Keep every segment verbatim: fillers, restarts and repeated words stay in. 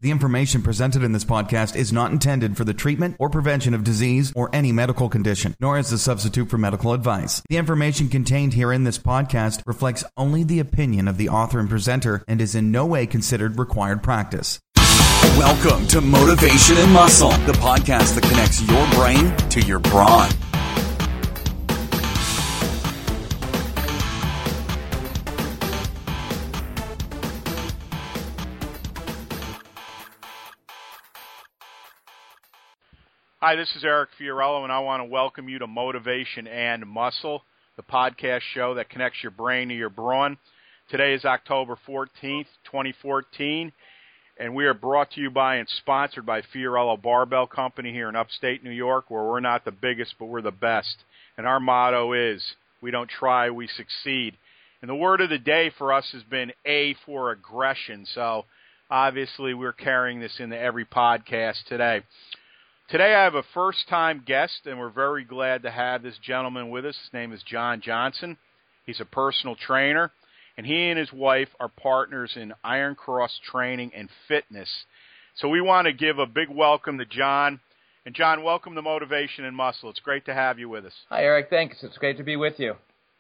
The information presented in this podcast is not intended for the treatment or prevention of disease or any medical condition, nor as a substitute for medical advice. The information contained here in this podcast reflects only the opinion of the author and presenter and is in no way considered required practice. Welcome to Motivation and Muscle, the podcast that connects your brain to your brawn. Hi, this is Eric Fiorello, and I want to welcome you to Motivation and Muscle, the podcast show that connects your brain to your brawn. Today is October fourteenth, twenty fourteen, and we are brought to you by and sponsored by Fiorello Barbell Company here in upstate New York, where we're not the biggest, but we're the best. And our motto is, we don't try, we succeed. And the word of the day for us has been A for aggression, so obviously we're carrying this into every podcast today. Today I have a first-time guest, and we're very glad to have this gentleman with us. His name is John Johnson. He's a personal trainer, and he and his wife are partners in Iron Cross Training and Fitness. So we want to give a big welcome to John. And John, welcome to Motivation and Muscle. It's great to have you with us. Hi, Eric. Thanks. It's great to be with you.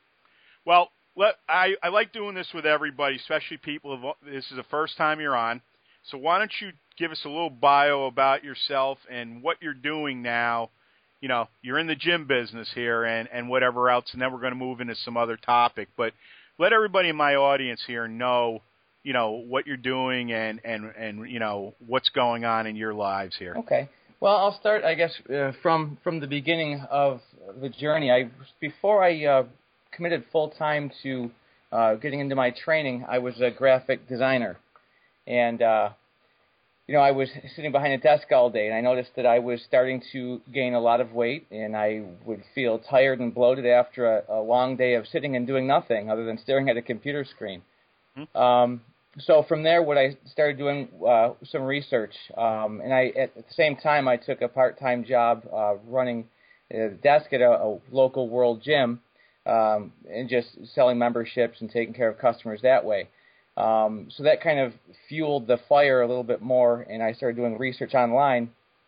Well, let, I, I like doing this with everybody, especially people. Who, this is the first time you're on. So why don't you give us a little bio about yourself and what you're doing now. You know, you're in the gym business here and, and whatever else, and then we're going to move into some other topic. But let everybody in my audience here know, you know, what you're doing and, and, and you know, what's going on in your lives here. Okay. Well, I'll start, I guess, uh, from, from the beginning of the journey. I Before I uh, committed full-time to uh, getting into my training, I was a graphic designer. And, uh, you know, I was sitting behind a desk all day, and I noticed that I was starting to gain a lot of weight, and I would feel tired and bloated after a, a long day of sitting and doing nothing other than staring at a computer screen. Mm-hmm. Um, so from there, what I started doing uh, some research, um, and I at the same time I took a part-time job uh, running a desk at a, a local World Gym, um, and just selling memberships and taking care of customers that way. Um, so that kind of fueled the fire a little bit more, and I started doing research online.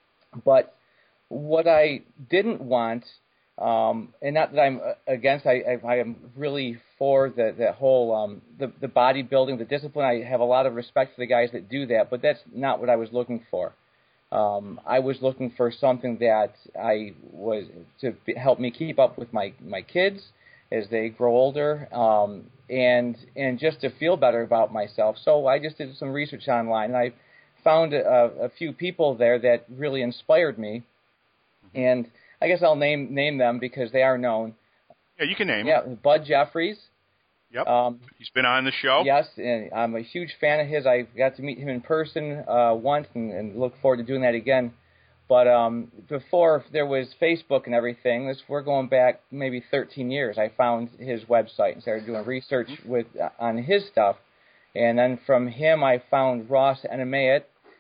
But what I didn't want, um, and not that I'm against, I, I, I am really for the, the whole um, the, the bodybuilding, the discipline. I have a lot of respect for the guys that do that, but that's not what I was looking for. Um, I was looking for something that I was to be, help me keep up with my, my kids as they grow older, um, and and just to feel better about myself. So I just did some research online, and I found a, a few people there that really inspired me. And I guess I'll name name them because they are known. Yeah, you can name yeah, them. Yeah, Bud Jeffries. Yep, um, he's been on the show. Yes, and I'm a huge fan of his. I got to meet him in person uh, once, and, and look forward to doing that again. But um, before there was Facebook and everything, this we're going back maybe thirteen years. I found his website and started doing research with uh, on his stuff, and then from him I found Ross Enemayet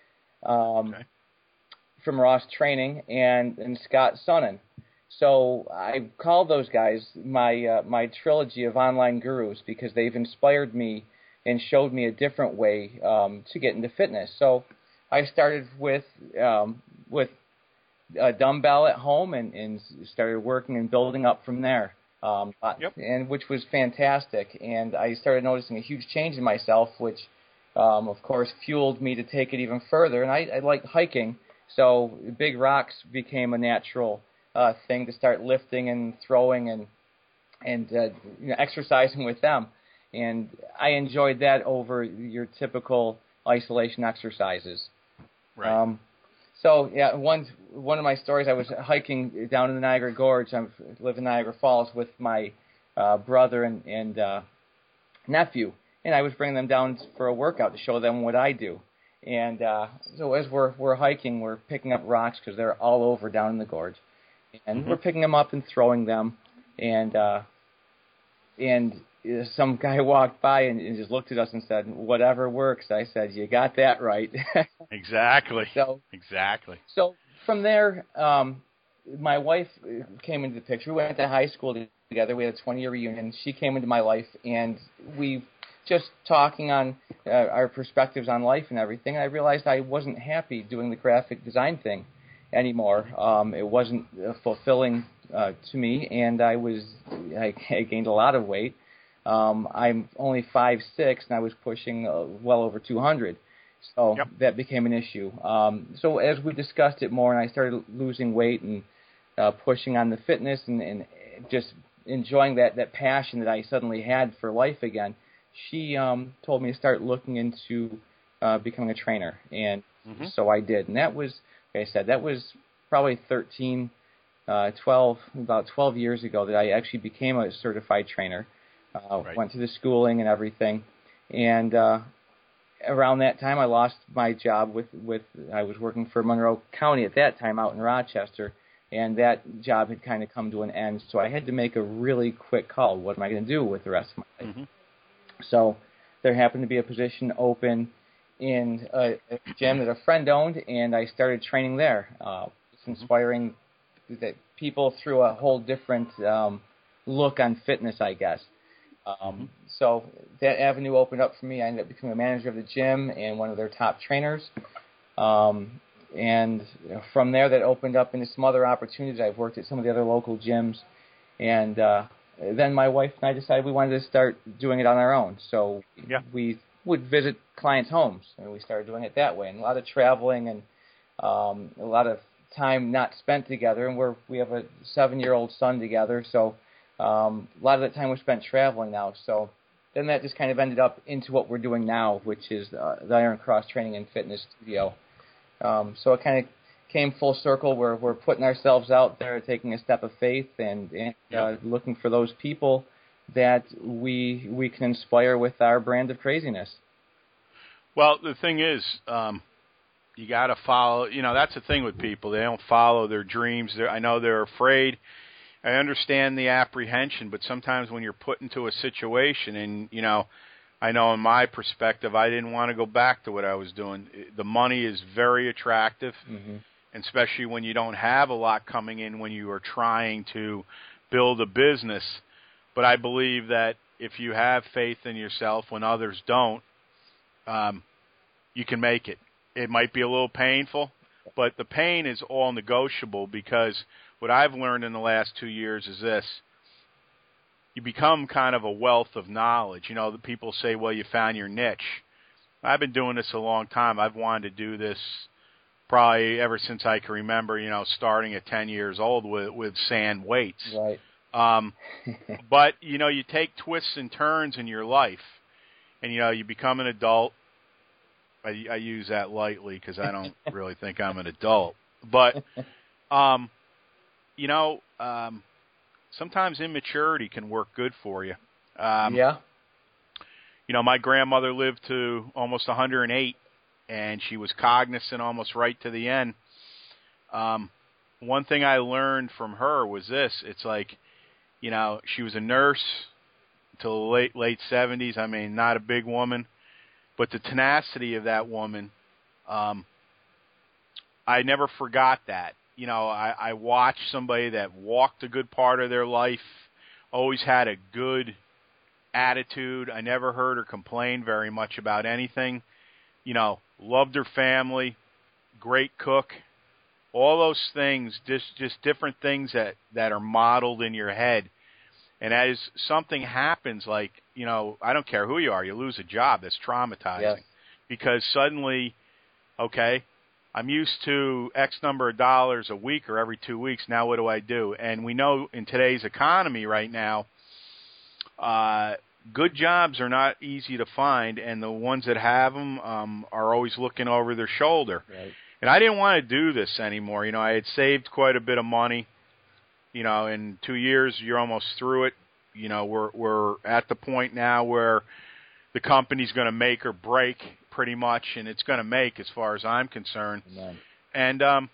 um, okay. from Ross Training and, and Scott Sonnen. So I call those guys my uh, my trilogy of online gurus because they've inspired me and showed me a different way um, to get into fitness. So I started with um, with a dumbbell at home and, and started working and building up from there, um, yep. and which was fantastic. And I started noticing a huge change in myself, which, um, of course, fueled me to take it even further. And I, I like hiking, so big rocks became a natural uh, thing to start lifting and throwing and and uh, you know, exercising with them. And I enjoyed that over your typical isolation exercises. Right. Um, so yeah, one one of my stories. I was hiking down in the Niagara Gorge. I live in Niagara Falls with my uh, brother and, and uh, nephew, and I was bringing them down for a workout to show them what I do. And uh, so as we're we're hiking, we're picking up rocks because they're all over down in the gorge, and mm-hmm. we're picking them up and throwing them. And uh, and some guy walked by and, and just looked at us and said, "Whatever works." I said, "You got that right." Exactly. So exactly. So from there, um, my wife came into the picture. We went to high school together. We had a twenty-year reunion. She came into my life, and we just talking on uh, our perspectives on life and everything. And I realized I wasn't happy doing the graphic design thing anymore. Um, it wasn't uh, fulfilling uh, to me, and I was I, I gained a lot of weight. Um, I'm only five six, and I was pushing uh, well over two hundred. So yep. that became an issue. Um, so as we discussed it more, and I started losing weight and uh, pushing on the fitness and, and just enjoying that, that passion that I suddenly had for life again, she um, told me to start looking into uh, becoming a trainer. And mm-hmm. so I did. And that was, like I said, that was probably thirteen, uh, twelve, about twelve years ago that I actually became a certified trainer. Uh, right. Went to the schooling and everything. And uh, around that time, I lost my job with, with I was working for Monroe County at that time out in Rochester, and that job had kind of come to an end. So I had to make a really quick call. What am I going to do with the rest of my life? Mm-hmm. So there happened to be a position open in a, a gym that a friend owned, and I started training there. Uh, it's inspiring that people through a whole different um, look on fitness, I guess. Um, so that avenue opened up for me. I ended up becoming a manager of the gym and one of their top trainers. Um, and you know, from there, that opened up into some other opportunities. I've worked at some of the other local gyms. And uh, then my wife and I decided we wanted to start doing it on our own. So yeah. we would visit clients' homes, and we started doing it that way. And a lot of traveling and um, a lot of time not spent together. And we're, we have a seven-year-old son together, so Um, a lot of that time was spent traveling now, so then that just kind of ended up into what we're doing now, which is uh, the Iron Cross Training and Fitness Studio. Um, so it kind of came full circle. We're, we're putting ourselves out there, taking a step of faith, and, and uh, looking for those people that we we can inspire with our brand of craziness. Well, the thing is, um, you got to follow. You know, that's the thing with people; they don't follow their dreams. They're, I know they're afraid. I understand the apprehension, but sometimes when you're put into a situation, and, you know, I know in my perspective, I didn't want to go back to what I was doing. The money is very attractive, mm-hmm. and especially when you don't have a lot coming in when you are trying to build a business. But I believe that if you have faith in yourself when others don't, um, you can make it. It might be a little painful, but the pain is all negotiable, because what I've learned in the last two years is this. You become kind of a wealth of knowledge. You know, the people say, well, you found your niche. I've been doing this a long time. I've wanted to do this probably ever since I can remember, you know, starting at ten years old with, with sand weights. Right. Um, but, you know, you take twists and turns in your life, and, you know, you become an adult. I, I use that lightly because I don't really think I'm an adult. But, um, you know, um, sometimes immaturity can work good for you. Um, yeah. You know, my grandmother lived to almost one hundred eight, and she was cognizant almost right to the end. Um, one thing I learned from her was this. It's like, you know, she was a nurse until the late, late seventies. I mean, not a big woman. But the tenacity of that woman, um, I never forgot that. You know, I, I watched somebody that walked a good part of their life, always had a good attitude. I never heard her complain very much about anything. You know, loved her family, great cook, all those things, just just different things that, that are modeled in your head. And as something happens, like, you know, I don't care who you are, you lose a job, that's traumatizing. Yes. Because suddenly, okay, I'm used to X number of dollars a week or every two weeks. Now what do I do? And we know in today's economy right now, uh, good jobs are not easy to find, and the ones that have them um, are always looking over their shoulder. Right. And I didn't want to do this anymore. You know, I had saved quite a bit of money. You know, in two years, you're almost through it. You know, we're we're at the point now where the company's going to make or break pretty much, and it's going to make as far as I'm concerned. Amen. And um,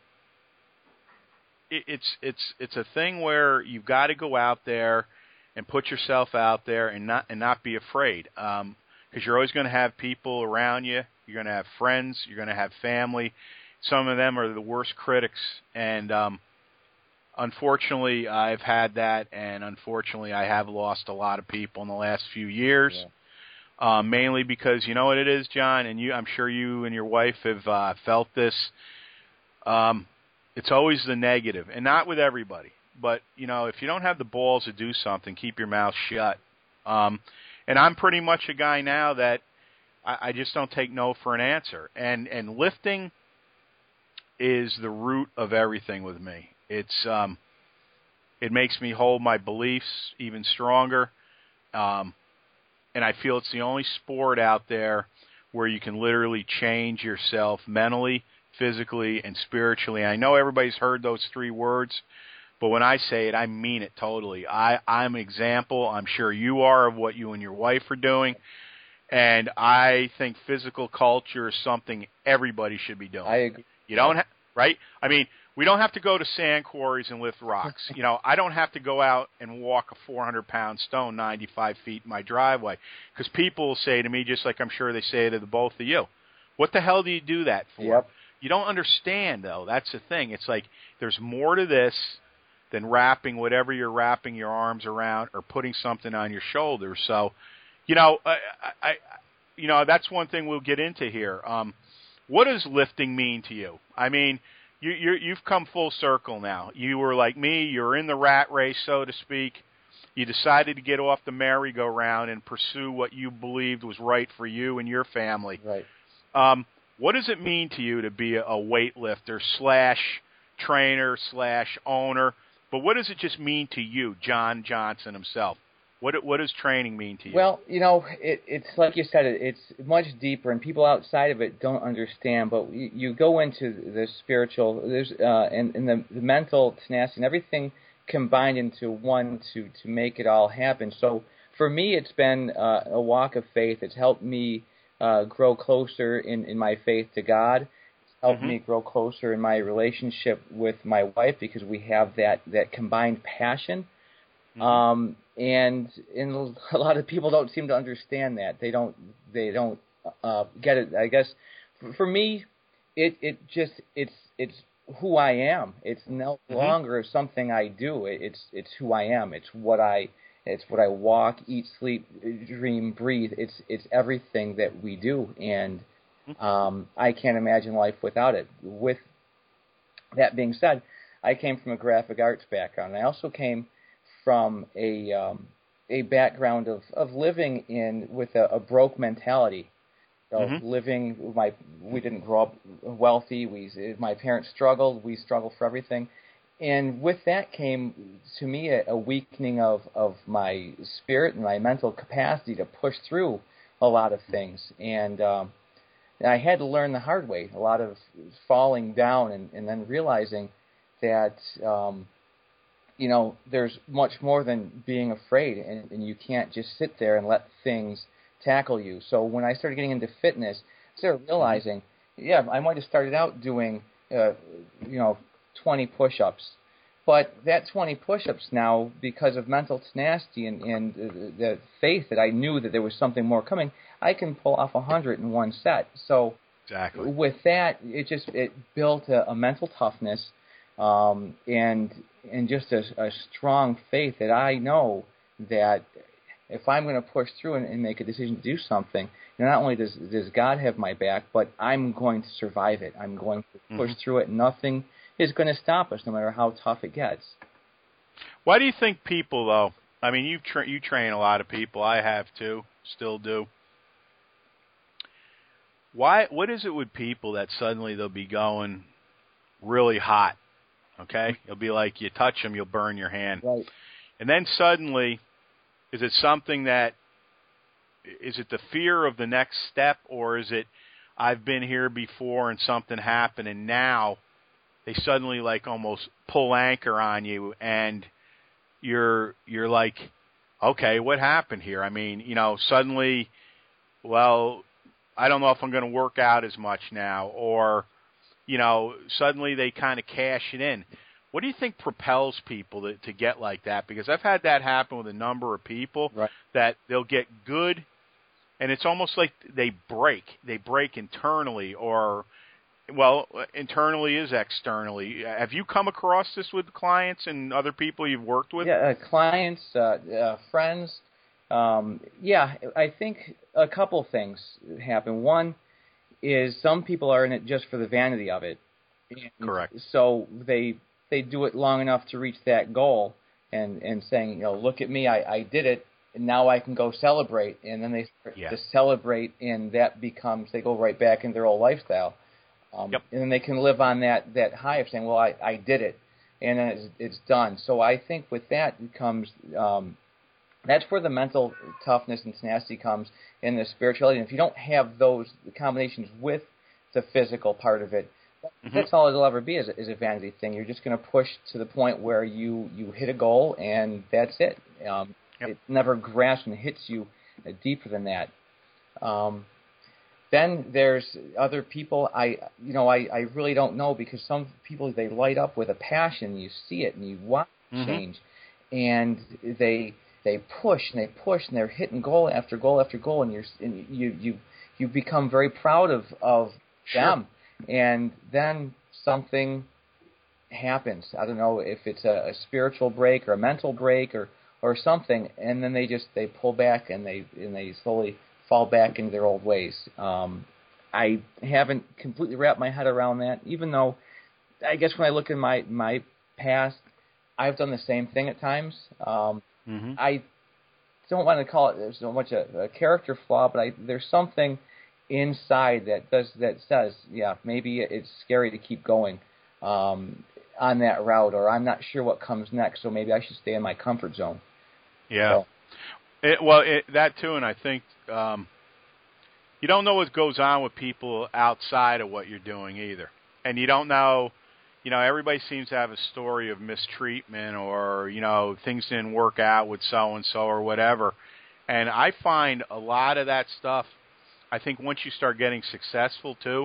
it, it's it's it's a thing where you've got to go out there and put yourself out there and not and not be afraid, because um, you're always going to have people around you. You're going to have friends. You're going to have family. Some of them are the worst critics, and um, unfortunately, I've had that, and unfortunately, I have lost a lot of people in the last few years. uh, mainly because you know what it is, John, and you, I'm sure you and your wife have uh, felt this. Um, it's always the negative, and not with everybody. But, you know, if you don't have the balls to do something, keep your mouth shut. Um, and I'm pretty much a guy now that I, I just don't take no for an answer. And and lifting is the root of everything with me. It's um, it makes me hold my beliefs even stronger. Um, and I feel it's the only sport out there where you can literally change yourself mentally, physically, and spiritually. I know everybody's heard those three words, but when I say it, I mean it totally. I, I'm an example, I'm sure you are, of what you and your wife are doing. And I think physical culture is something everybody should be doing. I agree. You don't ha- right? I mean, we don't have to go to sand quarries and lift rocks. You know, I don't have to go out and walk a four hundred pound stone ninety-five feet in my driveway, because people will say to me, just like I'm sure they say to the both of you, what the hell do you do that for? Yep. You don't understand, though. That's the thing. It's like there's more to this than wrapping whatever you're wrapping your arms around or putting something on your shoulders. So, you know, I, I, you know, that's one thing we'll get into here. Um, what does lifting mean to you? I mean, you, you're, you've come full circle now. You were like me. You're in the rat race, so to speak. You decided to get off the merry-go-round and pursue what you believed was right for you and your family. Right. Um, what does it mean to you to be a, a weightlifter slash trainer slash owner? But what does it just mean to you, John Johnson himself? What what does training mean to you? Well, you know, it, it's like you said, it, it's much deeper, and people outside of it don't understand. But you, you go into the spiritual, there's uh, and, and the, the mental tenacity, and everything combined into one to to make it all happen. So for me, it's been uh, a walk of faith. It's helped me uh, grow closer in, in my faith to God. Helped mm-hmm. me grow closer in my relationship with my wife, because we have that, that combined passion. Mm-hmm. Um, and and a lot of people don't seem to understand that. They don't they don't uh, get it. I guess for, for me, it it just it's it's who I am. It's no mm-hmm. longer something I do. It, it's it's who I am. It's what I it's what I walk, eat, sleep, dream, breathe. It's it's everything that we do, and Um, I can't imagine life without it. With that being said, I came from a graphic arts background. I also came from a um, a background of, of living in with a, a broke mentality. Of mm-hmm. living, my we didn't grow up wealthy. We my parents struggled. We struggled for everything, and with that came to me a, a weakening of, of my spirit and my mental capacity to push through a lot of things. And um, I had to learn the hard way, a lot of falling down and, and then realizing that, um, you know, there's much more than being afraid, and, and you can't just sit there and let things tackle you. So when I started getting into fitness, I started realizing, yeah, I might have started out doing, uh, you know, twenty push-ups, but that twenty push-ups now, because of mental tenacity and, and the faith that I knew that there was something more coming, I can pull off one hundred in one set. So exactly. With that, it just it built a, a mental toughness um, and and just a, a strong faith that I know that if I'm going to push through and, and make a decision to do something, you know, not only does does God have my back, but I'm going to survive it. I'm going to push mm-hmm. through it. Nothing is going to stop us, no matter how tough it gets. Why do you think people, though? I mean, you tra- you train a lot of people. I have too, still do. Why? What is it with people that suddenly they'll be going really hot? Okay, it'll be like you touch them, you'll burn your hand, right. And then suddenly, is it something that is it the fear of the next step, or is it I've been here before and something happened, and now they suddenly like almost pull anchor on you, and you're you're like, okay, what happened here? I mean, you know, suddenly, well, I don't know if I'm going to work out as much now, or, you know, suddenly they kind of cash it in. What do you think propels people to, to get like that? Because I've had that happen with a number of people, right. that they'll get good, and it's almost like they break. They break internally, or, well, internally is externally. Have you come across this with clients and other people you've worked with? Yeah, uh, clients, uh, uh, friends. Um, yeah, I think a couple things happen. One is some people are in it just for the vanity of it. And Correct. So they they do it long enough to reach that goal, and, and saying, you know, look at me, I, I did it, and now I can go celebrate. And then they start yeah. to celebrate, and that becomes, they go right back into their old lifestyle. Um, yep. And then they can live on that, that high of saying, well, I, I did it, and then it's, it's done. So I think with that comes, um, that's where the mental toughness and tenacity comes in the spirituality. And if you don't have those combinations with the physical part of it, mm-hmm. that's all it'll ever be is a, is a vanity thing. You're just going to push to the point where you, you hit a goal, and that's it. Um, yep. It never grasps and hits you uh, deeper than that. Um, then there's other people I, you know, I, I really don't know, because some people, they light up with a passion. You see it and you want to mm-hmm. change, and they they push and they push and they're hitting goal after goal after goal, and you're and you you you become very proud of of sure. them. And then something happens. I don't know if it's a, a spiritual break or a mental break or, or something, and then they just they pull back and they and they slowly fall back into their old ways. Um, I haven't completely wrapped my head around that, even though I guess when I look in my my past, I've done the same thing at times. Um, mm-hmm. I don't want to call it there's so much a, a character flaw, but I, there's something inside that does that says, yeah, maybe it's scary to keep going um, on that route, or I'm not sure what comes next, so maybe I should stay in my comfort zone. Yeah. So. It, well, it, that too, and I think um, you don't know what goes on with people outside of what you're doing either, and you don't know. You know, everybody seems to have a story of mistreatment, or you know, things didn't work out with so and so or whatever, and I find a lot of that stuff. I think once you start getting successful, too,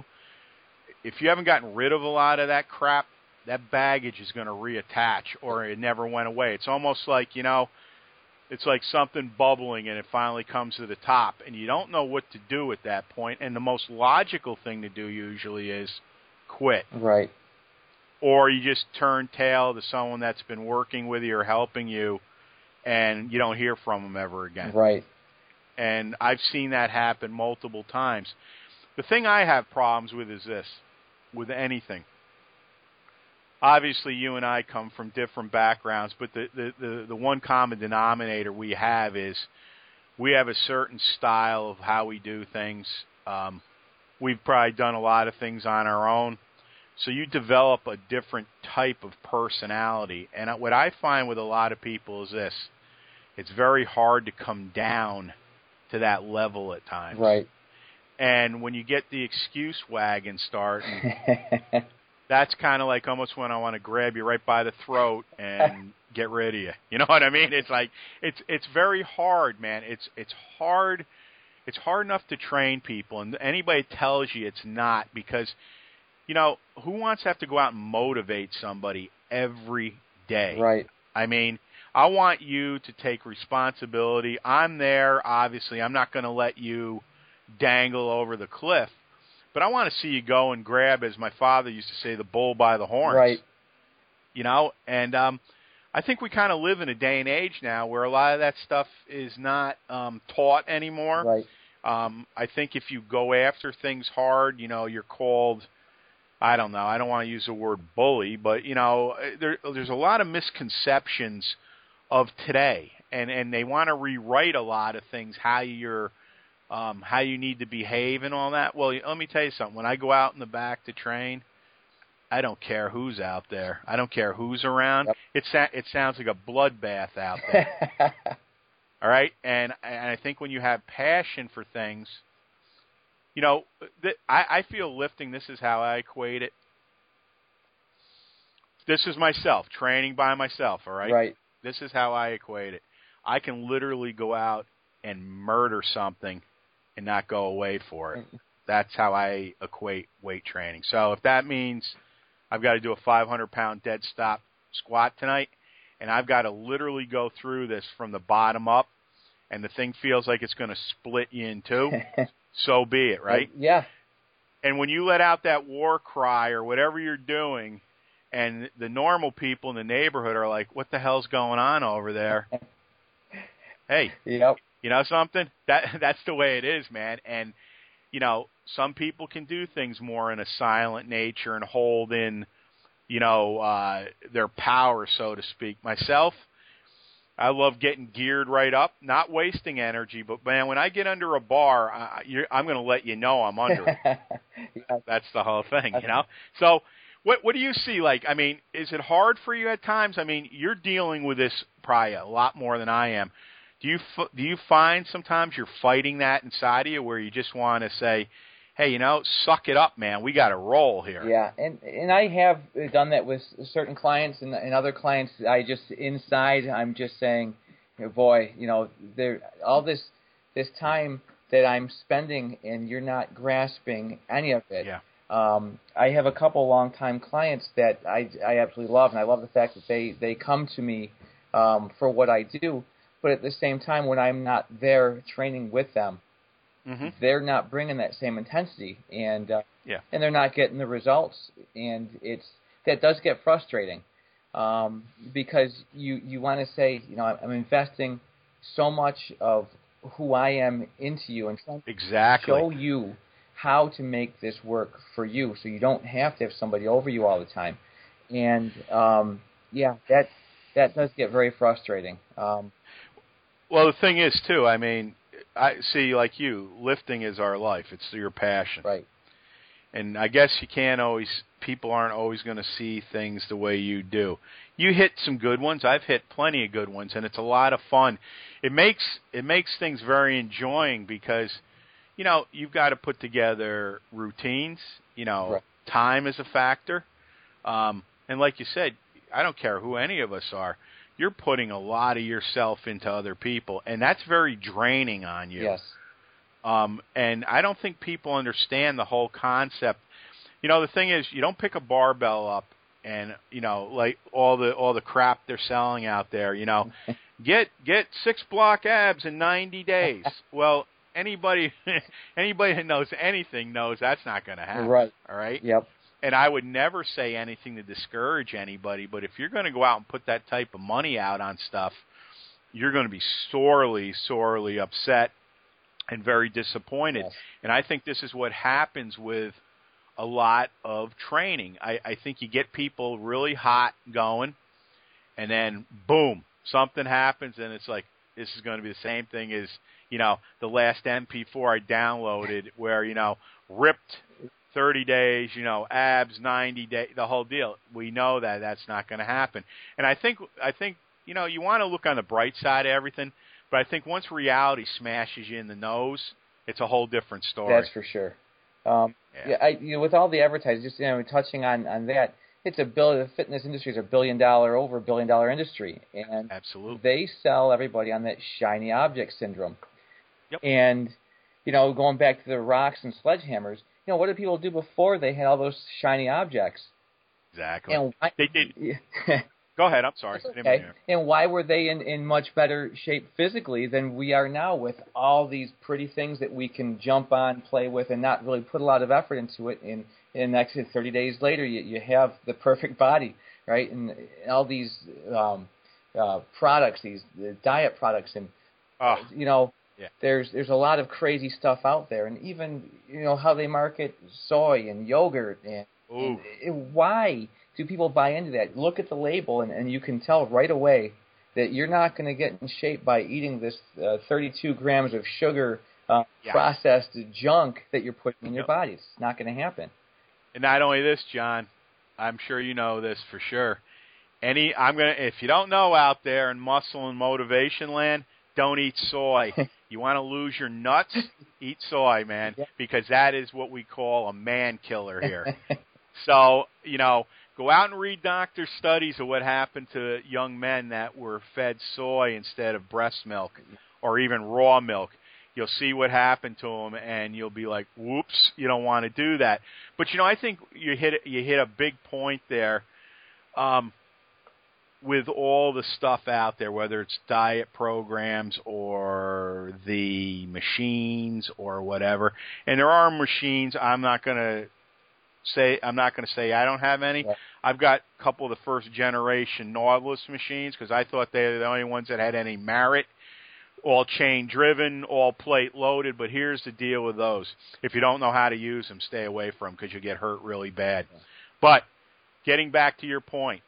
if you haven't gotten rid of a lot of that crap, that baggage is going to reattach, or it never went away. It's almost like, you know, it's like something bubbling and it finally comes to the top, and you don't know what to do at that point. And the most logical thing to do usually is quit. Right. Or you just turn tail to someone that's been working with you or helping you, and you don't hear from them ever again. Right. And I've seen that happen multiple times. The thing I have problems with is this, with anything. Obviously, you and I come from different backgrounds, but the, the, the, the one common denominator we have is we have a certain style of how we do things. Um, we've probably done a lot of things on our own. So you develop a different type of personality. And what I find with a lot of people is this. It's very hard to come down to that level at times. Right. And when you get the excuse wagon starting, that's kind of like almost when I want to grab you right by the throat and get rid of you. You know what I mean? It's like it's it's very hard, man. It's it's hard. It's hard enough to train people, and anybody tells you it's not, because you know, who wants to have to go out and motivate somebody every day? Right. I mean, I want you to take responsibility. I'm there, obviously. I'm not going to let you dangle over the cliff. But I want to see you go and grab, as my father used to say, the bull by the horns. Right. You know, and um, I think we kind of live in a day and age now where a lot of that stuff is not um, taught anymore. Right. Um, I think if you go after things hard, you know, you're called, I don't know, I don't want to use the word bully, but, you know, there, there's a lot of misconceptions of today, and, and they want to rewrite a lot of things, how you're, um, how you need to behave and all that. Well, let me tell you something. When I go out in the back to train, I don't care who's out there. I don't care who's around. Yep. It, sa- it sounds like a bloodbath out there. All right? And, and I think when you have passion for things, you know, th- I, I feel lifting, this is how I equate it. This is myself, training by myself, all right? Right. This is how I equate it. I can literally go out and murder something and not go away for it. That's how I equate weight training. So if that means I've got to do a five hundred pound dead stop squat tonight, and I've got to literally go through this from the bottom up, and the thing feels like it's going to split you in two, so be it, right? Yeah. And when you let out that war cry or whatever you're doing, and the normal people in the neighborhood are like, what the hell's going on over there? Hey, yep. You know something? That that's the way it is, man. And you know, some people can do things more in a silent nature and hold in, you know, uh, their power, so to speak. Myself, I love getting geared right up, not wasting energy. But, man, when I get under a bar, I, you're, I'm going to let you know I'm under it. Yeah. That's the whole thing, you know. So what what do you see? Like, I mean, is it hard for you at times? I mean, you're dealing with this probably a lot more than I am. Do you do you find sometimes you're fighting that inside of you where you just want to say, hey, you know, suck it up, man. We got to roll here. Yeah, and and I have done that with certain clients and, and other clients. I just inside, I'm just saying, you know, boy, you know, there all this this time that I'm spending, and you're not grasping any of it. Yeah. Um, I have a couple longtime clients that I I absolutely love, and I love the fact that they they come to me um, for what I do. But at the same time, when I'm not there training with them, mm-hmm. they're not bringing that same intensity, and uh, yeah. and they're not getting the results, and it's that does get frustrating um, because you you want to say, you know, I'm investing so much of who I am into you and trying exactly. to show you how to make this work for you, so you don't have to have somebody over you all the time, and um, yeah, that that does get very frustrating. Um, Well, the thing is, too, I mean, I see, like you, lifting is our life. It's your passion. Right. And I guess you can't always, people aren't always going to see things the way you do. You hit some good ones. I've hit plenty of good ones, and it's a lot of fun. It makes it makes things very enjoying because, you know, you've got to put together routines. You know, right. Time is a factor. Um, and like you said, I don't care who any of us are. You're putting a lot of yourself into other people, and that's very draining on you. Yes. Um, and I don't think people understand the whole concept. You know, the thing is, you don't pick a barbell up and, you know, like all the all the crap they're selling out there, you know, get get six block abs in ninety days. Well, anybody anybody that knows anything knows that's not going to happen. Right. All right? Yep. And I would never say anything to discourage anybody, but if you're going to go out and put that type of money out on stuff, you're going to be sorely, sorely upset and very disappointed. Yes. And I think this is what happens with a lot of training. I, I think you get people really hot going, and then, boom, something happens, and it's like, this is going to be the same thing as, you know, the last M P four I downloaded where, you know, ripped thirty days, you know, abs, ninety days, the whole deal. We know that that's not going to happen. And I think, I think, you know, you want to look on the bright side of everything, but I think once reality smashes you in the nose, it's a whole different story. That's for sure. Um, yeah. yeah, I, you know, with all the advertising, just, you know, touching on, on that, it's a billion, the fitness industry is a billion dollar, over a billion dollar industry. And absolutely, they sell everybody on that shiny object syndrome. Yep. And, you know, going back to the rocks and sledgehammers, you know, what did people do before they had all those shiny objects? Exactly. And why, they did. Go ahead. I'm sorry. Okay. And why were they in, in much better shape physically than we are now with all these pretty things that we can jump on, play with, and not really put a lot of effort into it? And, and next thirty days later, you, you have the perfect body, right? And all these um, uh, products, these the diet products, and oh. you know. Yeah. There's there's a lot of crazy stuff out there, and even you know how they market soy and yogurt, and, and, and why do people buy into that? Look at the label, and, and you can tell right away that you're not going to get in shape by eating this uh, thirty-two grams of sugar uh, yeah. processed junk that you're putting in your yep. body. It's not going to happen. And not only this, John, I'm sure you know this for sure. Any I'm gonna if you don't know out there in muscle and motivation land, don't eat soy. You want to lose your nuts? Eat soy, man, because that is what we call a man killer here. So, you know, go out and read doctor studies of what happened to young men that were fed soy instead of breast milk or even raw milk. You'll see what happened to them, and you'll be like, whoops, you don't want to do that. But, you know, I think you hit you hit a big point there. Um with all the stuff out there, whether it's diet programs or the machines or whatever. And there are machines. I'm not going to say I'm not going to say I don't have any. Yeah. I've got a couple of the first generation Nautilus machines because I thought they were the only ones that had any merit. all chain driven, all plate loaded. But here's the deal with those: if you don't know how to use them, stay away from them because you get hurt really bad. But getting back to your point,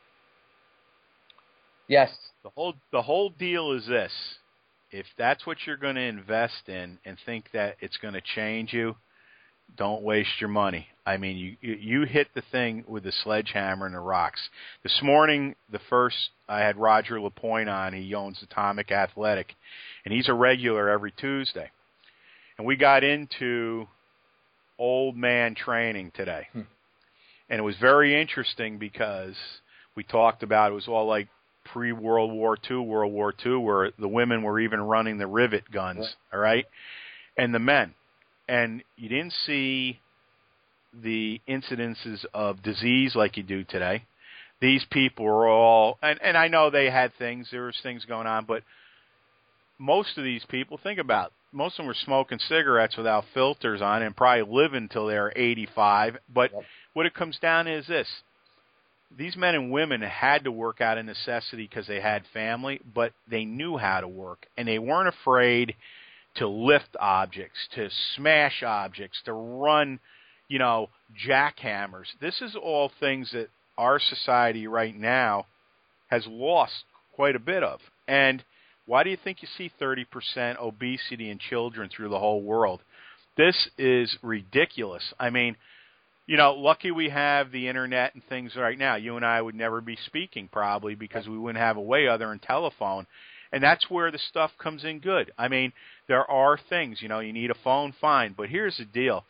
yes, the whole the whole deal is this: if that's what you're going to invest in and think that it's going to change you, don't waste your money. I mean, you you hit the thing with the sledgehammer and the rocks. This morning, the first, I had Roger LaPointe on. He owns Atomic Athletic, and he's a regular every Tuesday. And we got into old man training today. Hmm. And it was very interesting because we talked about, it was all like pre-World War Two, World War Two, where the women were even running the rivet guns, yeah. all right, and the men. And you didn't see the incidences of disease like you do today. These people were all, and, and I know they had things, there was things going on, but most of these people, think about it, most of them were smoking cigarettes without filters on and probably living until they were eighty-five. But yep. what it comes down to is this. These men and women had to work out of necessity because they had family, but they knew how to work, and they weren't afraid to lift objects, to smash objects, to run, you know, jackhammers. This is all things that our society right now has lost quite a bit of. And why do you think you see thirty percent obesity in children through the whole world? This is ridiculous. I mean, you know, lucky we have the internet and things right now. You and I would never be speaking probably because we wouldn't have a way other than telephone. And that's where the stuff comes in good. I mean, there are things, you know, you need a phone, fine. But here's the deal.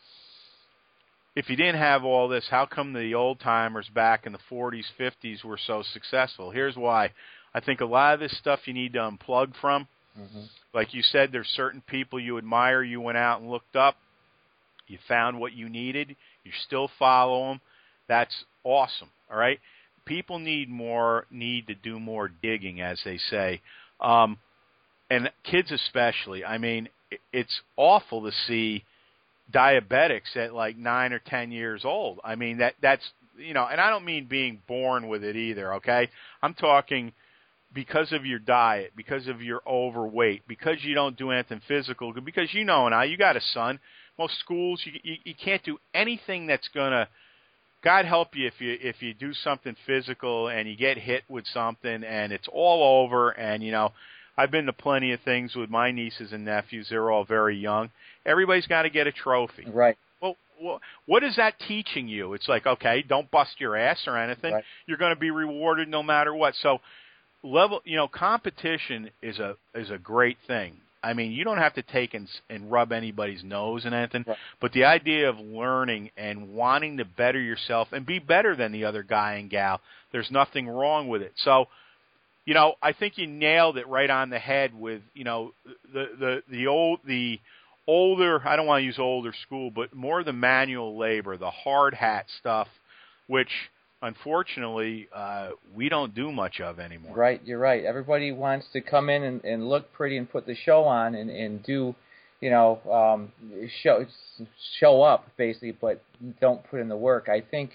If you didn't have all this, how come the old-timers back in the forties, fifties were so successful? Here's why. I think a lot of this stuff you need to unplug from. Mm-hmm. Like you said, there's certain people you admire. You went out and looked up. You found what you needed. You still follow them. That's awesome, all right? People need more, need to do more digging, as they say. Um, and kids especially. I mean, it's awful to see diabetics at like nine or ten years old. I mean, that that's, you know, and I don't mean being born with it either, okay? I'm talking because of your diet, because of your overweight, because you don't do anything physical, because you know now, you got a son. Most schools, you, you, you can't do anything that's going to, God help you if you if you do something physical and you get hit with something and it's all over. And, you know, I've been to plenty of things with my nieces and nephews. They're all very young. Everybody's got to get a trophy. Right. Well, well, what is that teaching you? It's like, okay, don't bust your ass or anything. Right. You're going to be rewarded no matter what. So, level, you know, competition is a is a great thing. I mean, you don't have to take and, and rub anybody's nose and anything, right. but the idea of learning and wanting to better yourself and be better than the other guy and gal, there's nothing wrong with it. So, you know, I think you nailed it right on the head with, you know, the the the old the older, I don't want to use older school, but more the manual labor, the hard hat stuff, which unfortunately, uh, we don't do much of anymore. Right, you're right. Everybody wants to come in and, and look pretty and put the show on and, and do, you know, um, show show up basically, but don't put in the work. I think,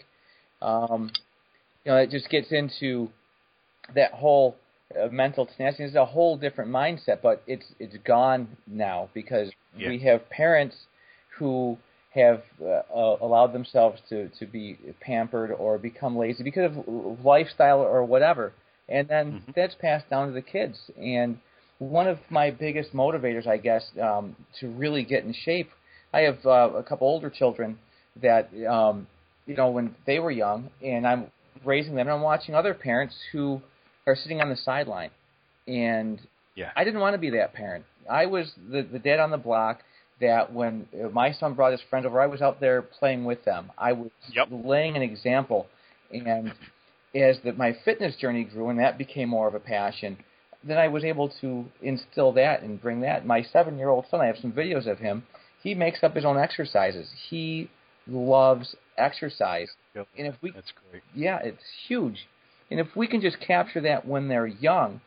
um, you know, it just gets into that whole uh, mental tenacity. It's a whole different mindset, but it's it's gone now because yeah. we have parents who have uh, allowed themselves to, to be pampered or become lazy because of lifestyle or whatever. And then mm-hmm. that's passed down to the kids. And one of my biggest motivators, I guess, um, to really get in shape, I have uh, a couple older children that, um, you know, when they were young, and I'm raising them, and I'm watching other parents who are sitting on the sideline. And yeah. I didn't want to be that parent. I was the, the dad on the block that when my son brought his friend over, I was out there playing with them. I was yep. laying an example. And as the, my fitness journey grew and that became more of a passion, then I was able to instill that and bring that. My seven-year-old son, I have some videos of him, he makes up his own exercises. He loves exercise. Yep. And if we, That's great. Yeah, it's huge. And if we can just capture that when they're young,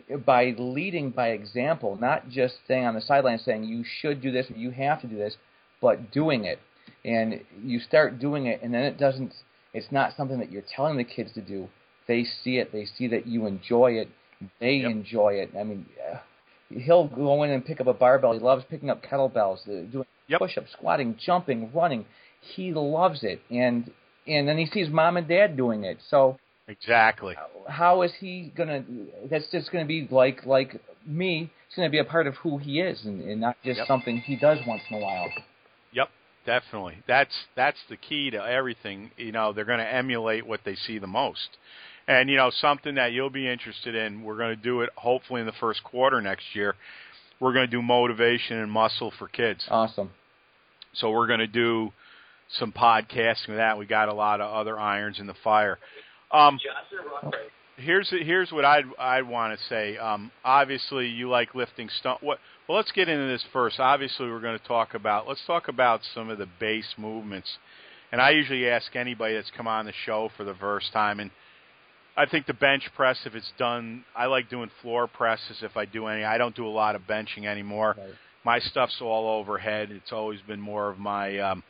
by leading by example, not just staying on the sideline saying you should do this, you have to do this, but doing it. And you start doing it, and then it doesn't, it's not something that you're telling the kids to do. They see it. They see that you enjoy it. They yep. enjoy it. I mean, he'll go in and pick up a barbell. He loves picking up kettlebells, uh, doing yep. push-ups, squatting, jumping, running. He loves it, and and then he sees mom and dad doing it. So exactly, how is he gonna? That's just gonna be like like me. It's gonna be a part of who he is, and, and not just yep. something he does once in a while. Yep, definitely. That's that's the key to everything. You know, they're going to emulate what they see the most. And, you know, something that you'll be interested in, we're going to do it hopefully in the first quarter next year. We're going to do motivation and muscle for kids. Awesome. So we're going to do some podcasting with that. We got a lot of other irons in the fire. Um, here's here's what I'd I'd want to say. Um, obviously, you like lifting stuff. What? Well, let's get into this first. Obviously, we're going to talk about. Let's talk about some of the base movements. And I usually ask anybody that's come on the show for the first time, and I think the bench press, if it's done, I like doing floor presses if I do any. I don't do a lot of benching anymore. Right. My stuff's all overhead. It's always been more of my um,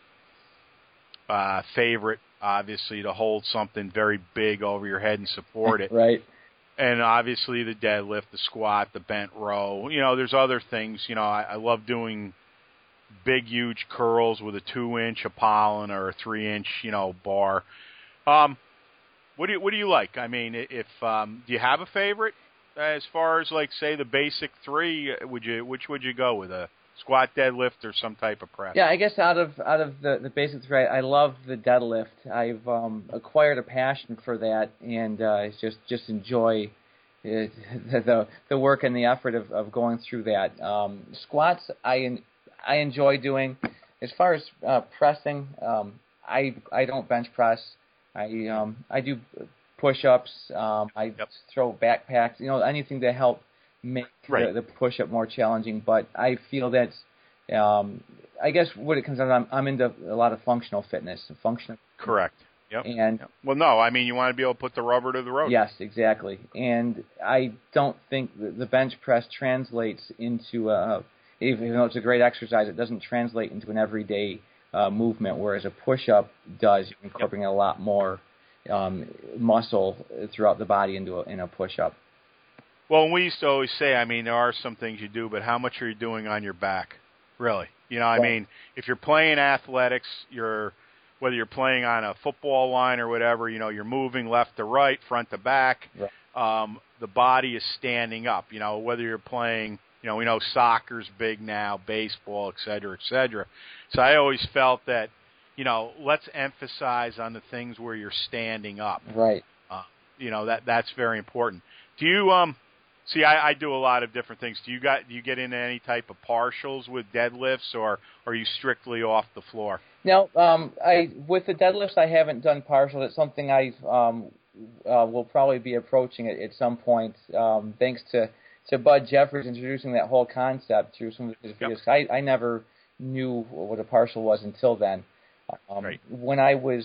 uh, favorite, obviously, to hold something very big over your head and support it. Right. And obviously the deadlift, the squat, the bent row. You know, there's other things. You know, I, I love doing big, huge curls with a two-inch Apollon or a three-inch, you know, bar. Um, what do you what do you like? I mean, if um, do you have a favorite as far as like say the basic three? Would you which would you go with, a squat, deadlift, or some type of press? Yeah, I guess out of out of the the basic three, I love the deadlift. I've um, acquired a passion for that, and uh, just just enjoy it, the the work and the effort of, of going through that. Um, squats, I I enjoy doing. As far as uh, pressing, um, I I don't bench press. I um I do push-ups. Um, I yep. throw backpacks. You know, anything to help make right. the, the push-up more challenging. But I feel that's um I guess what it comes down to, I'm, I'm into a lot of functional fitness. Functional. Correct. Yep. And yep. Well, no, I mean you want to be able to put the rubber to the road. Yes, exactly. And I don't think the bench press translates into a, even though it's a great exercise, it doesn't translate into an everyday Uh, movement, whereas a push-up does. You can incorporate a lot more um, muscle throughout the body into a, in a push-up. Well, and we used to always say, I mean, there are some things you do, but how much are you doing on your back, really? You know, I right. mean, if you're playing athletics, you're whether you're playing on a football line or whatever, you know, you're moving left to right, front to back. Right. Um, the body is standing up. You know, whether you're playing. You know, we know soccer's big now, baseball, et cetera, et cetera. So I always felt that, you know, let's emphasize on the things where you're standing up. Right. Uh, you know, that that's very important. Do you, um, see, I, I do a lot of different things. Do you got do you get into any type of partials with deadlifts, or are you strictly off the floor? No, um, I with the deadlifts, I haven't done partials. It's something I um, uh, will probably be approaching it at some point, um, thanks to to Bud Jeffers introducing that whole concept through some of his videos. Yep. I, I never knew what a partial was until then. Um, right. When I was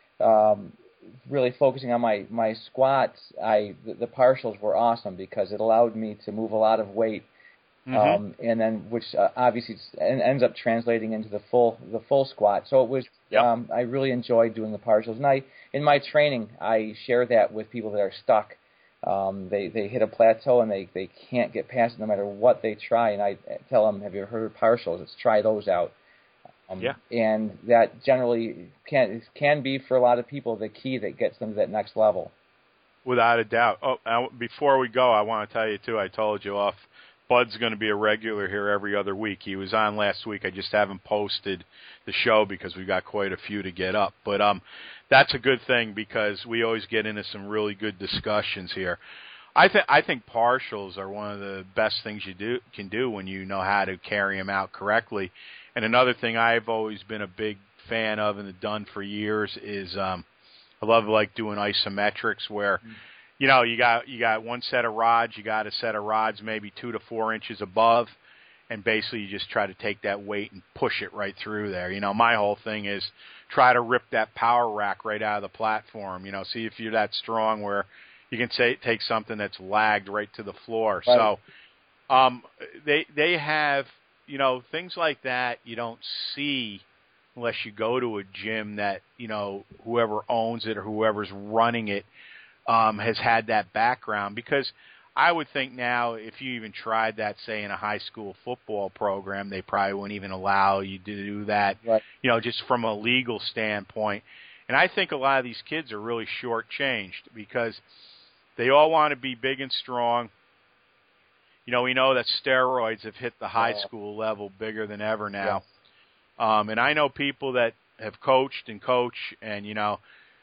um, really focusing on my, my squats, I the, the partials were awesome because it allowed me to move a lot of weight, mm-hmm. um, and then which uh, obviously ends up translating into the full the full squat. So it was yep. um, I really enjoyed doing the partials, and I in my training I share that with people that are stuck. Um, they, they hit a plateau and they, they can't get past it no matter what they try. And I tell them, have you heard of partials? Let's try those out. Um, yeah. And that generally can can be, for a lot of people, the key that gets them to that next level. Without a doubt. Oh, now, before we go, I want to tell you, too, I told you off, Bud's going to be a regular here every other week. He was on last week. I just haven't posted the show because we've got quite a few to get up. But um, that's a good thing because we always get into some really good discussions here. I, th- I think partials are one of the best things you do can do when you know how to carry them out correctly. And another thing I've always been a big fan of and done for years is um, I love like doing isometrics where mm-hmm. You know, you got you got one set of rods, you got a set of rods maybe two to four inches above, and basically you just try to take that weight and push it right through there. You know, my whole thing is try to rip that power rack right out of the platform. You know, see if you're that strong where you can say take something that's lagged right to the floor. Right. So um, they they have, you know, things like that you don't see unless you go to a gym that, you know, whoever owns it or whoever's running it Um, has had that background, because I would think now if you even tried that, say, in a high school football program, they probably wouldn't even allow you to do that, right. you know, just from a legal standpoint. And I think a lot of these kids are really shortchanged because they all want to be big and strong. You know, we know that steroids have hit the high school level bigger than ever now. Yes. Um, and I know people that have coached and coach, and, you know,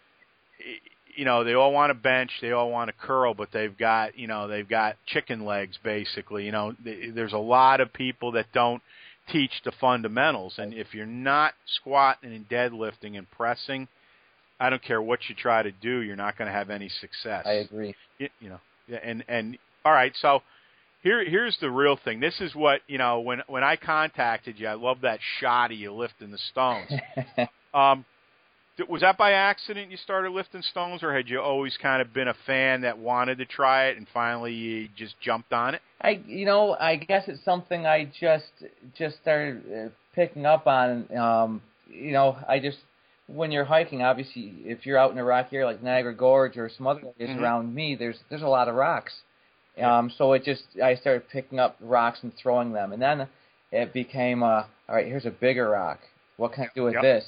you know, they all want to bench, they all want to curl, but they've got, you know, they've got chicken legs, basically. You know, there's a lot of people that don't teach the fundamentals. And if you're not squatting and deadlifting and pressing, I don't care what you try to do, you're not going to have any success. I agree. You, you know, and, and all right, so here here's the real thing. This is what, you know, when, when I contacted you, I love that shot of you lifting the stones. um, Was that by accident you started lifting stones, or had you always kind of been a fan that wanted to try it and finally you just jumped on it? I, you know, I guess it's something I just just started uh, picking up on. Um, you know, I just, when you're hiking, obviously, if you're out in a rocky area like Niagara Gorge or some other areas mm-hmm. around me, there's there's a lot of rocks. Um, so it just, I started picking up rocks and throwing them, and then it became, uh, all right, here's a bigger rock. What can I do with yep. this?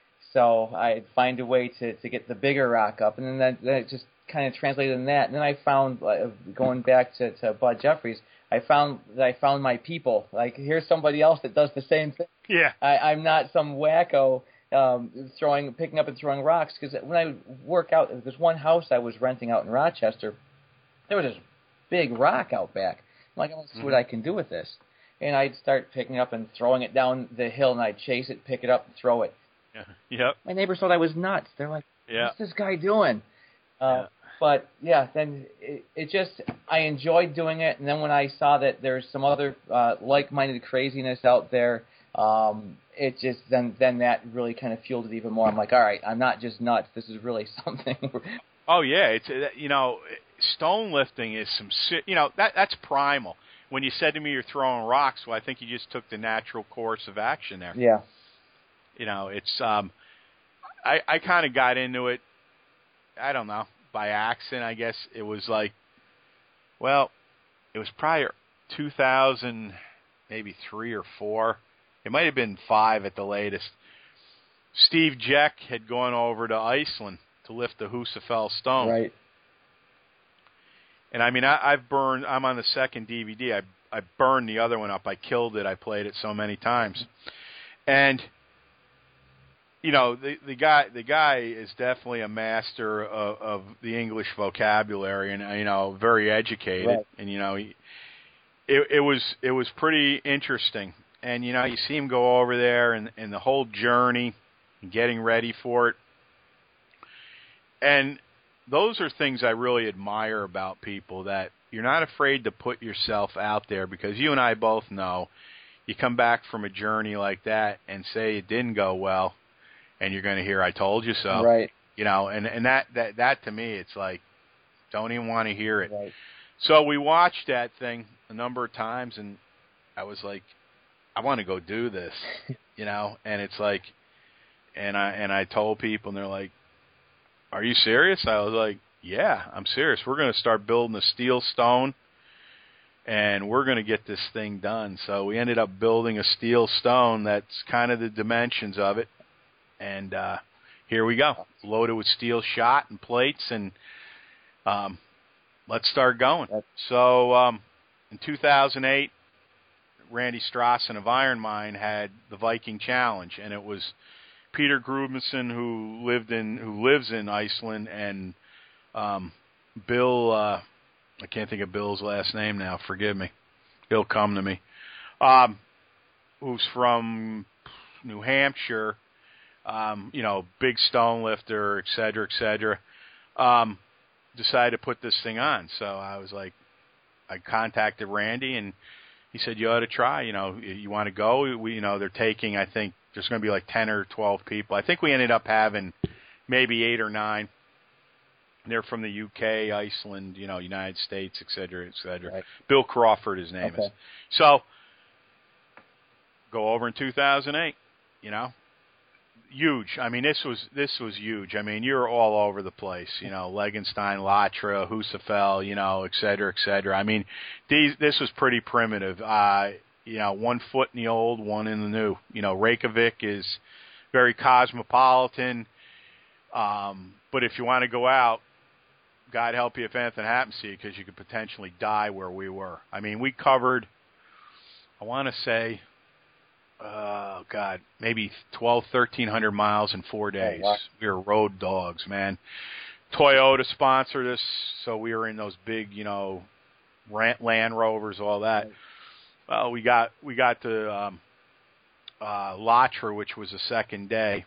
So I'd find a way to, to get the bigger rock up, and then, that, then it just kind of translated in that. And then I found, uh, going back to, to Bud Jeffries, I found that I found my people. Like, here's somebody else that does the same thing. Yeah. I, I'm not some wacko um, throwing, picking up and throwing rocks. Because when I work out, there's one house I was renting out in Rochester. There was this big rock out back. I'm like, I want to see mm-hmm. what I can do with this. And I'd start picking up and throwing it down the hill, and I'd chase it, pick it up, and throw it. Yeah. Yep. My neighbors thought I was nuts. They're like, yeah. what's this guy doing? Uh, yeah. But, yeah, then it, it just, I enjoyed doing it. And then when I saw that there's some other uh, like-minded craziness out there, um, it just, then, then that really kind of fueled it even more. I'm like, all right, I'm not just nuts. This is really something. Oh, yeah. It's, you know, stone lifting is some, you know, that that's primal. When you said to me you're throwing rocks, well, I think you just took the natural course of action there. Yeah. You know, it's, um, I, I kind of got into it, I don't know, by accident, I guess. It was like, well, it was probably two thousand, maybe three or four. It might have been five at the latest. Steve Jeck had gone over to Iceland to lift the Husafell stone. Right. And I mean, I, I've burned, I'm on the second D V D. I, I burned the other one up. I killed it. I played it so many times. And, you know, the the guy the guy is definitely a master of, of the English vocabulary, and you know, very educated. Right. And you know, he, it it was it was pretty interesting. And you know, you see him go over there, and and the whole journey, and getting ready for it. And those are things I really admire about people, that you're not afraid to put yourself out there, because you and I both know, you come back from a journey like that and say it didn't go well, and you're going to hear, I told you so. Right. You know, and, and that, that, that to me, it's like, don't even want to hear it. Right. So we watched that thing a number of times, and I was like, I want to go do this, you know, and it's like, and I, and I told people, and they're like, are you serious? I was like, yeah, I'm serious. We're going to start building a steel stone, and we're going to get this thing done. So we ended up building a steel stone that's kind of the dimensions of it. And uh, here we go, loaded with steel shot and plates, and um, let's start going. So um, in two thousand eight, Randy Strassen of Iron Mine had the Viking Challenge, and it was Peter Grubmanson, who lived in who lives in Iceland, and um, Bill. Uh, I can't think of Bill's last name now. Forgive me. He'll come to me. Um, who's from New Hampshire? Um, you know, big stone lifter, et cetera, et cetera. Um, decided to put this thing on. So I was like, I contacted Randy, and he said, you ought to try. You know, you want to go? We, you know, they're taking, I think, there's going to be like ten or twelve people. I think we ended up having maybe eight or nine. They're from the U K, Iceland, you know, United States, et cetera, et cetera. Right. Bill Crawford, his name okay. is. So go over in two thousand eight, you know. huge. I mean, this was this was huge. I mean, you're all over the place. You know, Legenstein, Latra, Husafel, you know, et cetera, et cetera. I mean, these this was pretty primitive. Uh, you know, one foot in the old, one in the new. You know, Reykjavik is very cosmopolitan. Um, but if you want to go out, God help you if anything happens to you, because you could potentially die where we were. I mean, we covered, I want to say, oh, God, maybe twelve, thirteen hundred miles in four days. Oh, wow. We were road dogs, man. Toyota sponsored us, so we were in those big, you know, Land Rovers, all that. Right. Well, we got we got to um, uh, Latra, which was the second day,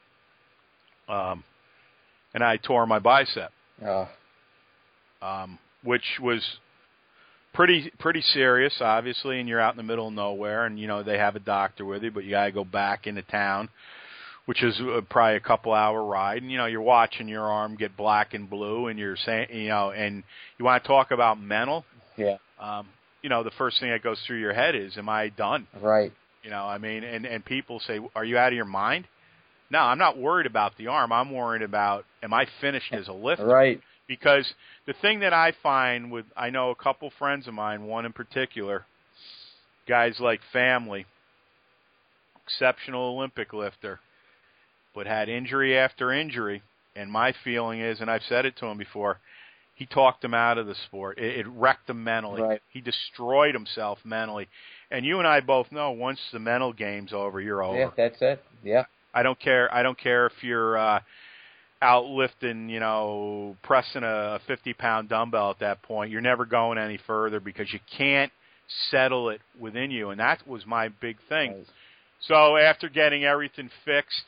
um, and I tore my bicep. Oh. Um, which was pretty pretty serious, obviously, and you're out in the middle of nowhere, and, you know, they have a doctor with you, but you got to go back into town, which is uh, probably a couple-hour ride, and, you know, you're watching your arm get black and blue, and you're saying, you know, and you want to talk about mental. Yeah. Um, you know, the first thing that goes through your head is, am I done? Right. You know, I mean, and, and people say, are you out of your mind? No, I'm not worried about the arm. I'm worried about, am I finished as a lifter? Right. Because the thing that I find with, I know a couple friends of mine, one in particular, guys like family, exceptional Olympic lifter, but had injury after injury. And my feeling is, and I've said it to him before, he talked him out of the sport. It, it wrecked him mentally. Right. He destroyed himself mentally. And you and I both know, once the mental game's over, you're over. Yeah, that's it. Yeah. I don't care. I don't care if you're uh, out lifting, you know, pressing a fifty-pound dumbbell at that point. You're never going any further because you can't settle it within you, and that was my big thing. Right. So after getting everything fixed,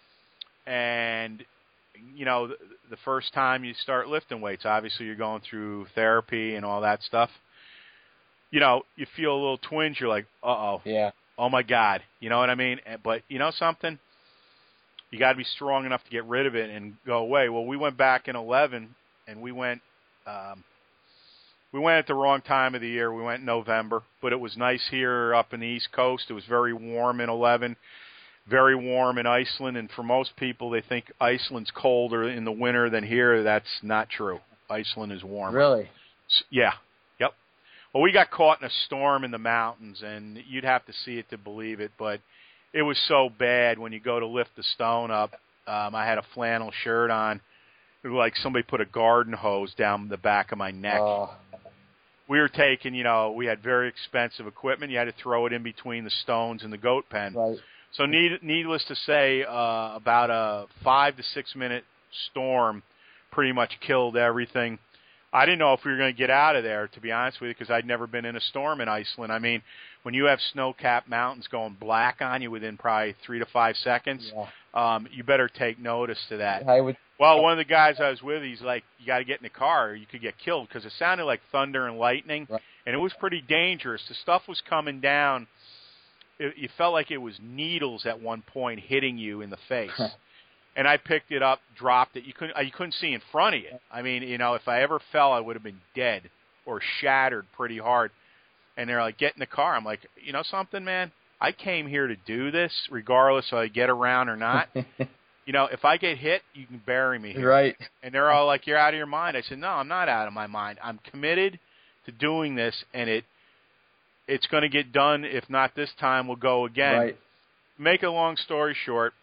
and, you know, the, the first time you start lifting weights, obviously you're going through therapy and all that stuff. You know, you feel a little twinge. You're like, uh-oh. Yeah. Oh, my God. You know what I mean? But you know something? You got to be strong enough to get rid of it and go away. Well, we went back in eleven, and we went um, we went at the wrong time of the year. We went in November, but it was nice here up in the East Coast. It was very warm in eleven, very warm in Iceland, and for most people, they think Iceland's colder in the winter than here. That's not true. Iceland is warmer. Really? So, yeah. Yep. Well, we got caught in a storm in the mountains, and you'd have to see it to believe it, but it was so bad when you go to lift the stone up. Um, I had a flannel shirt on. It was like somebody put a garden hose down the back of my neck. Oh. We were taking, you know, we had very expensive equipment. You had to throw it in between the stones and the goat pen. Right. So need, needless to say, uh, about a five to six minute storm pretty much killed everything. I didn't know if we were going to get out of there, to be honest with you, because I'd never been in a storm in Iceland. I mean, when you have snow-capped mountains going black on you within probably three to five seconds, Yeah. um, you better take notice to that. I would. Well, one of the guys I was with, he's like, you got to get in the car or you could get killed, because it sounded like thunder and lightning, Right. and it was pretty dangerous. The stuff was coming down. It, you felt like it was needles at one point hitting you in the face. And I picked it up, dropped it. You couldn't, you couldn't see in front of you. I mean, you know, if I ever fell, I would have been dead or shattered pretty hard. And they're like, get in the car. I'm like, you know something, man? I came here to do this, regardless if I get around or not. You know, if I get hit, you can bury me here. Right. And they're all like, you're out of your mind. I said, no, I'm not out of my mind. I'm committed to doing this, and it it's going to get done. If not this time, we'll go again. Right. Make a long story short,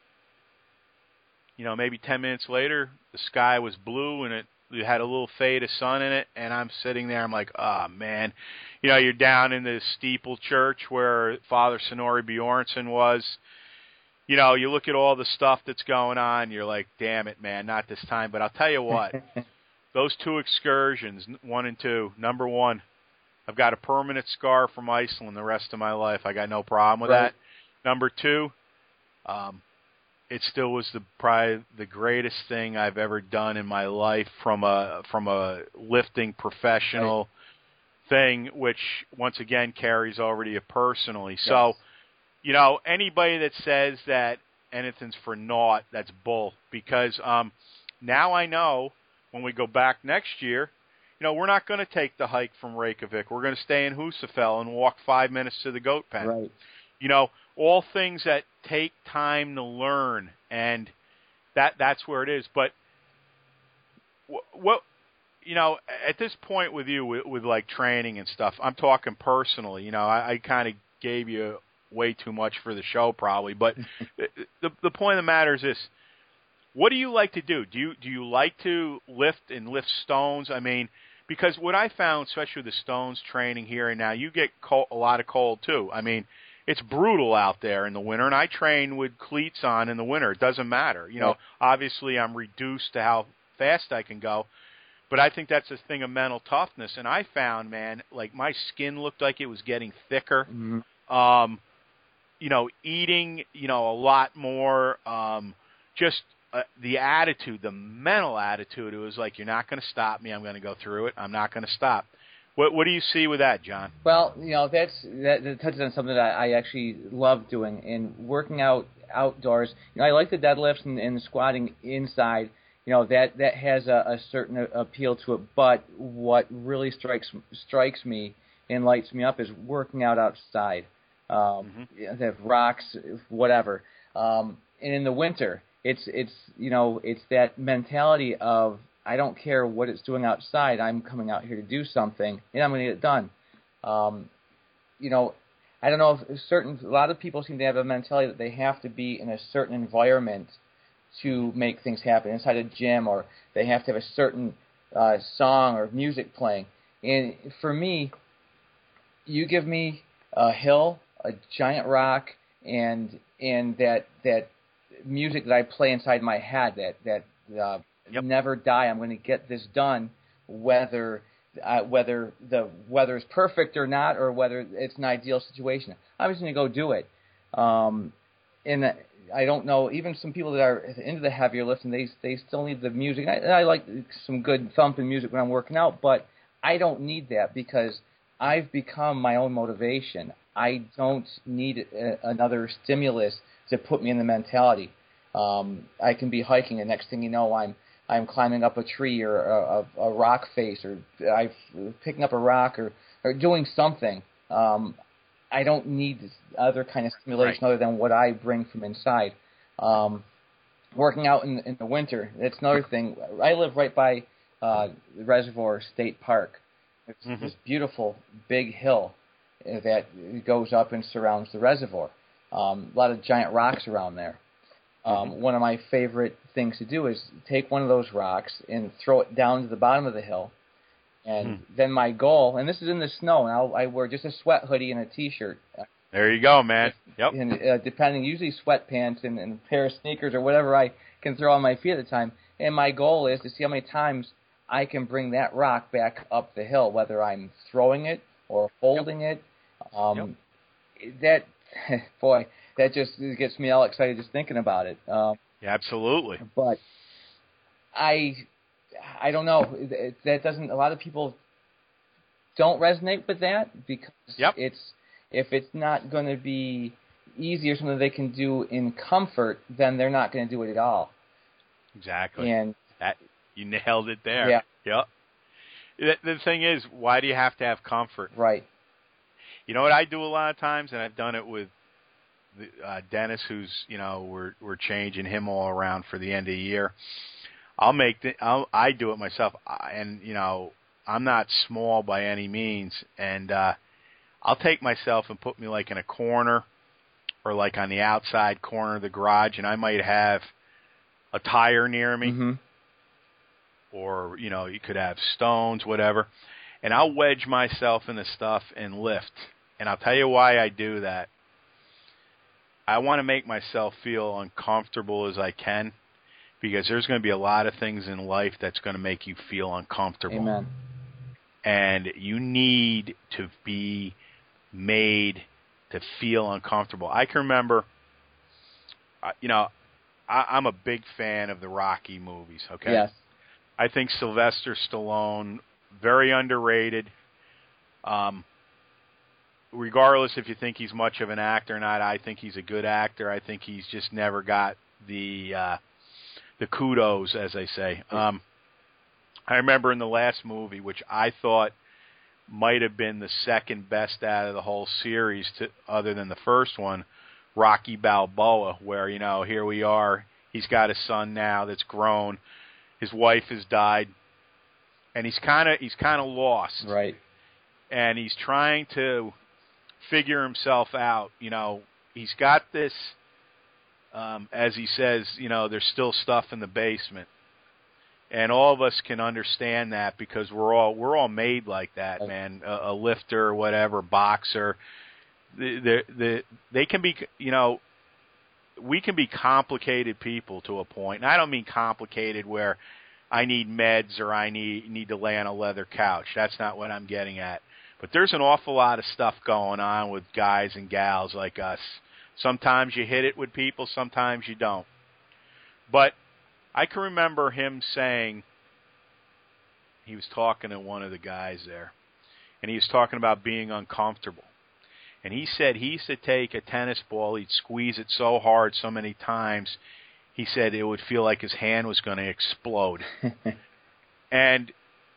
you know, maybe ten minutes later, the sky was blue and it, it had a little fade of sun in it, and I'm sitting there, I'm like, oh, man. You know, you're down in the steeple church where Father Sonori Bjornsson was. You know, you look at all the stuff that's going on, you're like, damn it, man, not this time. But I'll tell you what, those two excursions, one and two, number one, I've got a permanent scar from Iceland the rest of my life. I got no problem with Right. that. Number two, um, it still was the probably the greatest thing I've ever done in my life from a from a lifting professional right. thing, which once again carries over to you personally. Yes. So, you know, anybody that says that anything's for naught, that's bull. Because um, now I know when we go back next year, you know, we're not going to take the hike from Reykjavik. We're going to stay in Husafell and walk five minutes to the goat pen. Right. You know, all things that take time to learn and that that's where it is. But what, what you know, at this point with you, with, with like training and stuff, I'm talking personally. You know, I, I kind of gave you way too much for the show, probably. But the the point of the matter is this: what do you like to do? Do you do you like to lift and lift stones? I mean, because what I found, especially with the stones training here and now, you get cold, a lot of cold too. I mean, it's brutal out there in the winter, and I train with cleats on in the winter. It doesn't matter. You know, obviously I'm reduced to how fast I can go, but I think that's a thing of mental toughness. And I found, man, like my skin looked like it was getting thicker. Mm-hmm. Um, you know, eating, you know, a lot more. Um, just uh, the attitude, the mental attitude. It was like, you're not going to stop me. I'm going to go through it. I'm not going to stop. What, what do you see with that, John? Well, you know, that's that, that touches on something that I actually love doing, and working out outdoors. You know, I like the deadlifts and, and the squatting inside. You know, that that has a, a certain appeal to it. But what really strikes strikes me and lights me up is working out outside. Um, mm-hmm. They have rocks, whatever. Um, and in the winter, it's it's you know it's that mentality of, I don't care what it's doing outside. I'm coming out here to do something, and I'm going to get it done. Um, you know, I don't know if certain a lot of people seem to have a mentality that they have to be in a certain environment to make things happen, inside a gym, or they have to have a certain uh, song or music playing. And for me, you give me a hill, a giant rock, and and that that music that I play inside my head, that that uh, Yep. never die. I'm going to get this done, whether uh, whether the weather is perfect or not, or whether it's an ideal situation. I'm just going to go do it. Um, and I don't know, even some people that are into the heavier lifting, they they still need the music. I, I like some good thumping music when I'm working out, but I don't need that because I've become my own motivation. I don't need a, another stimulus to put me in the mentality. Um, I can be hiking, and next thing you know, I'm I'm climbing up a tree or a, a, a rock face, or I'm picking up a rock, or, or doing something. Um, I don't need this other kind of stimulation right. other than what I bring from inside. Um, working out in, in the winter, that's another thing. I live right by uh, the Reservoir State Park. It's mm-hmm. this beautiful big hill that goes up and surrounds the reservoir. Um, a lot of giant rocks around there. Um, one of my favorite things to do is take one of those rocks and throw it down to the bottom of the hill. And hmm. then my goal, and this is in the snow, and I'll, I wear just a sweat hoodie and a T-shirt. There you go, man. Yep. And uh, depending, usually sweatpants and, and a pair of sneakers or whatever I can throw on my feet at the time. And my goal is to see how many times I can bring that rock back up the hill, whether I'm throwing it or holding yep. it. Um, yep. That, boy... That just gets me all excited just thinking about it. Um, yeah, absolutely. But I, I don't know. That doesn't. A lot of people don't resonate with that because yep. it's if it's not going to be easy or something they can do in comfort, then they're not going to do it at all. Exactly. And that, you nailed it there. Yeah. Yep. The, the thing is, why do you have to have comfort? Right. You know what I do a lot of times, and I've done it with Uh, Dennis, who's you know we're we're changing him all around for the end of the year. I'll make the, I'll, I do it myself, I, and you know I'm not small by any means, and uh, I'll take myself and put me like in a corner or like on the outside corner of the garage, and I might have a tire near me, mm-hmm. or you know you could have stones, whatever, and I'll wedge myself in the stuff and lift. And I'll tell you why I do that. I want to make myself feel uncomfortable as I can, because there's going to be a lot of things in life that's going to make you feel uncomfortable. Amen. And you need to be made to feel uncomfortable. I can remember, uh, you know, I, I'm a big fan of the Rocky movies, okay? Yes. I think Sylvester Stallone, very underrated. Um Regardless if you think he's much of an actor or not, I think he's a good actor. I think he's just never got the uh, the kudos, as they say. Um, I remember in the last movie, which I thought might have been the second best out of the whole series, to, other than the first one, Rocky Balboa, where, you know, here we are. He's got a son now that's grown. His wife has died, and he's kind of he's kind of lost. Right. And he's trying to figure himself out. You know, he's got this, um, as he says, you know, there's still stuff in the basement. And all of us can understand that because we're all we're all made like that, man. A, a lifter, whatever, boxer. The, the, the, they can be, you know, we can be complicated people to a point. And I don't mean complicated where I need meds or I need need to lay on a leather couch. That's not what I'm getting at. But there's an awful lot of stuff going on with guys and gals like us. Sometimes you hit it with people, sometimes you don't. But I can remember him saying, he was talking to one of the guys there, and he was talking about being uncomfortable. And he said he used to take a tennis ball, he'd squeeze it so hard so many times, he said it would feel like his hand was going to explode. And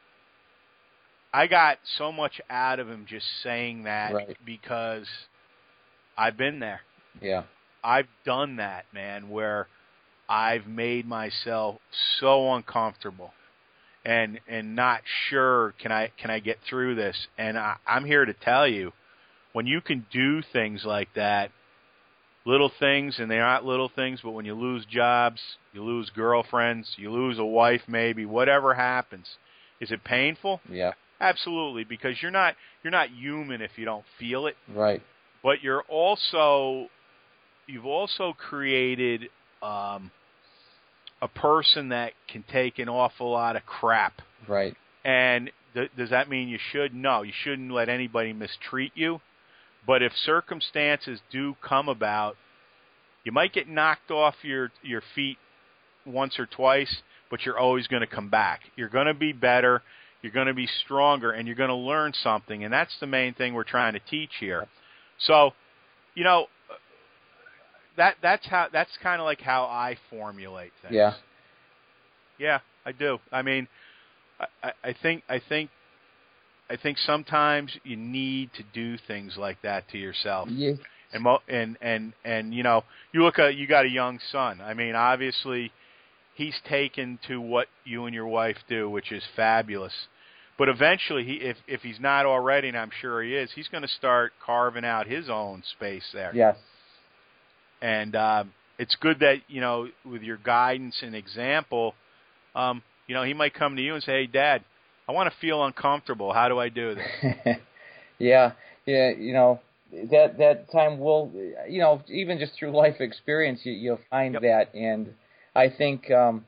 I got so much out of him just saying that right. because I've been there. Yeah. I've done that, man, where I've made myself so uncomfortable and and not sure can I can I get through this. And I, I'm here to tell you, when you can do things like that, little things, and they're not little things, but when you lose jobs, you lose girlfriends, you lose a wife maybe, whatever happens, is it painful? Yeah. Absolutely, because you're not you're not human if you don't feel it. Right. But you're also you've also created um, a person that can take an awful lot of crap. Right. And th- does that mean you should? No, you shouldn't let anybody mistreat you. But if circumstances do come about, you might get knocked off your, your feet once or twice, but you're always going to come back. You're going to be better, you're going to be stronger, and you're going to learn something. And that's the main thing we're trying to teach here. So, you know, that that's how that's kind of like how I formulate things. Yeah. Yeah, I do. I mean, I, I think I think I think sometimes you need to do things like that to yourself. Yeah. And mo- and and and you know, you look at you got a young son. I mean, obviously, he's taken to what you and your wife do, which is fabulous. But eventually, he if if he's not already, and I'm sure he is, he's going to start carving out his own space there. Yes. And um, it's good that, you know, with your guidance and example, um, you know, he might come to you and say, "Hey, Dad, I want to feel uncomfortable. How do I do this?" yeah, yeah, you know, that that time will, you know, even just through life experience, you, you'll find yep. that. And I think, um,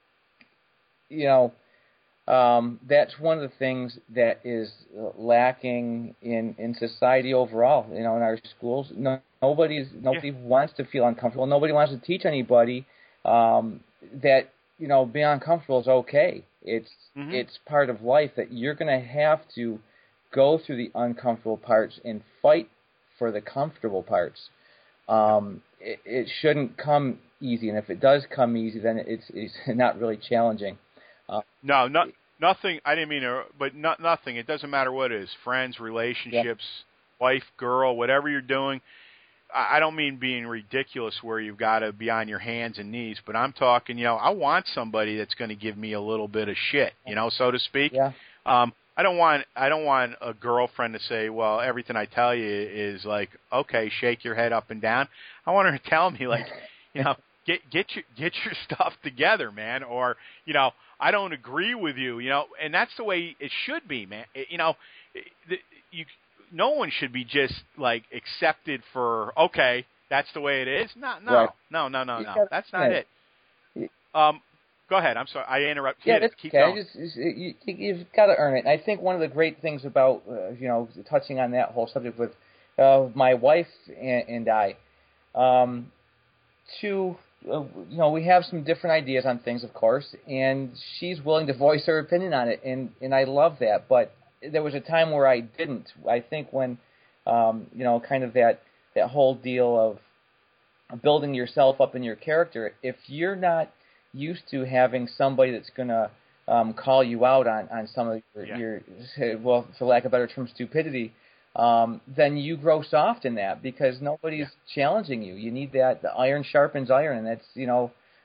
you know, um, that's one of the things that is lacking in, in society overall. You know, in our schools, no, nobody's nobody yeah. wants to feel uncomfortable. Nobody wants to teach anybody um, that, you know, being uncomfortable is okay. It's mm-hmm. it's part of life, that you're going to have to go through the uncomfortable parts and fight for the comfortable parts. Um, it, it shouldn't come easy, and if it does come easy, then it's it's not really challenging. Uh, no, not nothing. I didn't mean to, but not nothing. It doesn't matter what it is: friends, relationships, yeah. wife, girl, whatever you're doing. I don't mean being ridiculous where you've got to be on your hands and knees, but I'm talking, you know, I want somebody that's going to give me a little bit of shit, you know, so to speak. Yeah. Um, I don't want I don't want a girlfriend to say, well, everything I tell you is like, okay, shake your head up and down. I want her to tell me, like, you know, get get your get your stuff together, man, or, you know, I don't agree with you, you know, and that's the way it should be, man. It, you know, the, you. No one should be just, like, accepted for, okay, that's the way it is. No, no, right. no, no, no, no. That's not it. Um, go ahead. I'm sorry. I interrupted. Yeah, that's Keep okay. going. Just, just, you, you've got to earn it. And I think one of the great things about, uh, you know, touching on that whole subject with uh, my wife and, and I, um, to, uh, you know, we have some different ideas on things, of course, and she's willing to voice her opinion on it, and, and I love that. But there was a time where I didn't. I think when, um, you know, kind of that, that whole deal of building yourself up in your character, if you're not used to having somebody that's going to um, call you out on, on some of your, yeah. your, well, for lack of a better term, stupidity, um, then you grow soft in that because nobody's yeah. challenging you. You need that. The iron sharpens iron, and that's, you know,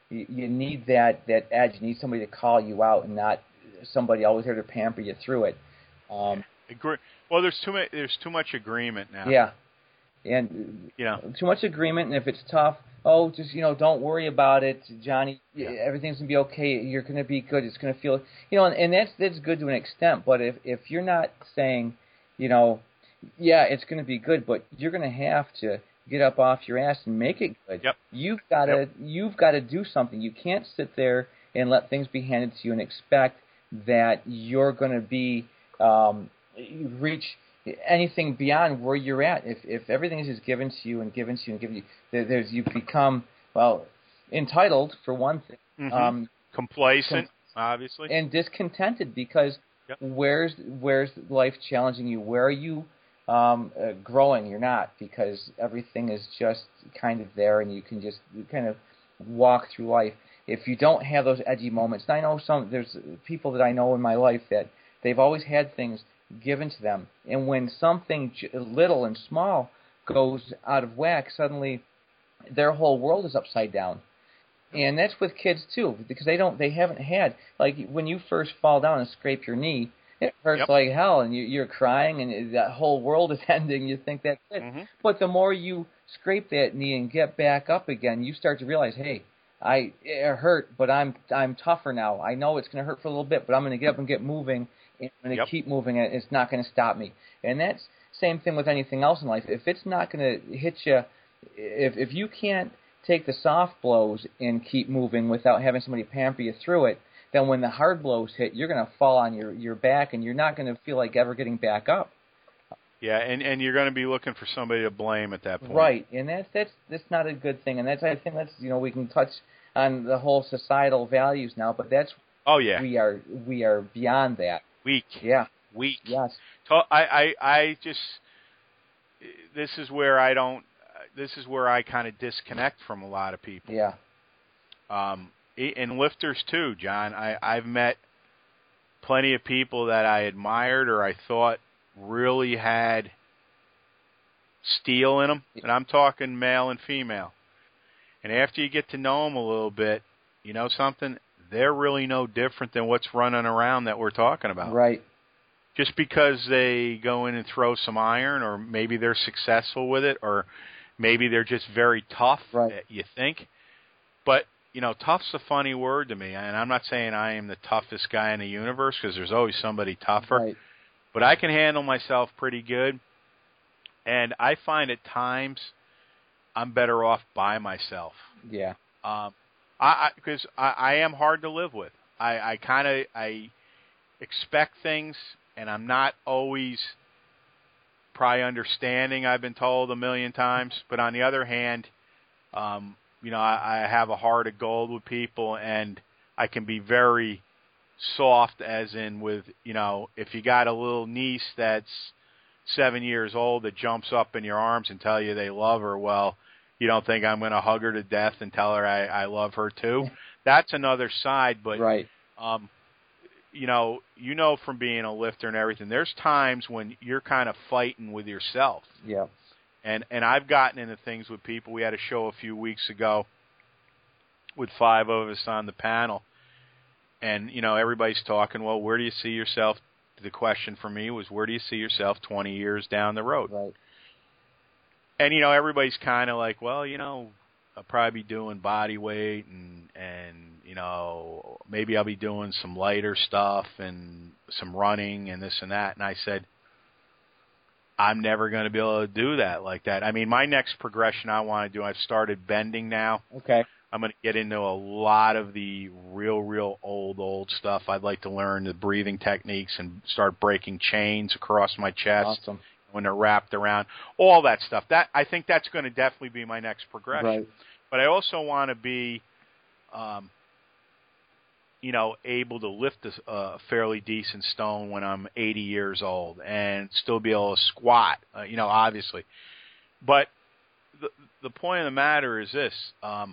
you, you need that that edge. You need somebody to call you out, and not somebody always here to pamper you through it. Um, Agree. Well, there's too much. There's too much agreement now. Yeah, and you know, too much agreement. And if it's tough, oh, just you know, don't worry about it, Johnny. Yeah. Everything's gonna be okay. You're gonna be good. It's gonna feel, you know, and, and that's that's good to an extent. But if if you're not saying, you know, yeah, it's gonna be good, but you're gonna have to get up off your ass and make it good. Yep. You've got to Yep. you've got to do something. You can't sit there and let things be handed to you and expect that you're going to be um, reach anything beyond where you're at. If if everything is just given to you and given to you and given to you, there, there's you become well entitled for one thing, mm-hmm. um, complacent, com- obviously, and discontented because yep. where's where's life challenging you? Where are you um, uh, growing? You're not, because everything is just kind of there, and you can just kind of walk through life. If you don't have those edgy moments, and I know some, there's people that I know in my life that they've always had things given to them, and when something little and small goes out of whack, suddenly their whole world is upside down. And that's with kids too, because they don't, they haven't had, like when you first fall down and scrape your knee, it hurts yep. like hell, and you, you're crying, and that whole world is ending. You think that's it. Mm-hmm. But the more you scrape that knee and get back up again, you start to realize, hey, I it hurt, but I'm I'm tougher now. I know it's going to hurt for a little bit, but I'm going to get up and get moving, and I'm going to yep. keep moving, and it's not going to stop me. And that's same thing with anything else in life. If it's not going to hit you, if if you can't take the soft blows and keep moving without having somebody pamper you through it, then when the hard blows hit, you're going to fall on your, your back, and you're not going to feel like ever getting back up. Yeah, and, and you're going to be looking for somebody to blame at that point. Right, and that's that's that's not a good thing. And that's I think that's you know we can touch on the whole societal values now, but that's oh yeah we are we are beyond that. Weak. Yeah. Weak. Yes. I I I just this is where I don't. This is where I kind of disconnect from a lot of people. Yeah. Um, and lifters too, John. I, I've met plenty of people that I admired or I thought really had steel in them, and I'm talking male and female. And after you get to know them a little bit, you know something? They're really no different than what's running around that we're talking about. Right. Just because they go in and throw some iron, or maybe they're successful with it, or maybe they're just very tough, right. you think. But, you know, tough's a funny word to me. And I'm not saying I am the toughest guy in the universe, because there's always somebody tougher. Right. But I can handle myself pretty good. And I find at times I'm better off by myself. Yeah. Um, I because I, I, I am hard to live with. I, I kind of I expect things, and I'm not always probably understanding, I've been told a million times. But on the other hand, um, you know, I, I have a heart of gold with people, and I can be very soft, as in with, you know, if you got a little niece that's seven years old that jumps up in your arms and tell you they love her, well, you don't think I'm going to hug her to death and tell her I, I love her too? That's another side, but right. um, you know, you know from being a lifter and everything, there's times when you're kind of fighting with yourself. Yeah. And and I've gotten into things with people. We had a show a few weeks ago with five of us on the panel, and you know everybody's talking. Well, where do you see yourself? The question for me was, where do you see yourself twenty years down the road? Right. And you know everybody's kind of like, well, you know, I'll probably be doing body weight, and and you know maybe I'll be doing some lighter stuff and some running and this and that. And I said, I'm never going to be able to do that like that. I mean, my next progression I want to do, I've started bending now. Okay. I'm going to get into a lot of the real, real old, old stuff. I'd like to learn the breathing techniques and start breaking chains across my chest Awesome. when they're wrapped around. All that stuff. That I think that's going to definitely be my next progression. Right. But I also want to be, um, you know, able to lift a uh, fairly decent stone when I'm eighty years old and still be able to squat, uh, you know, obviously. But the the point of the matter is this. Um,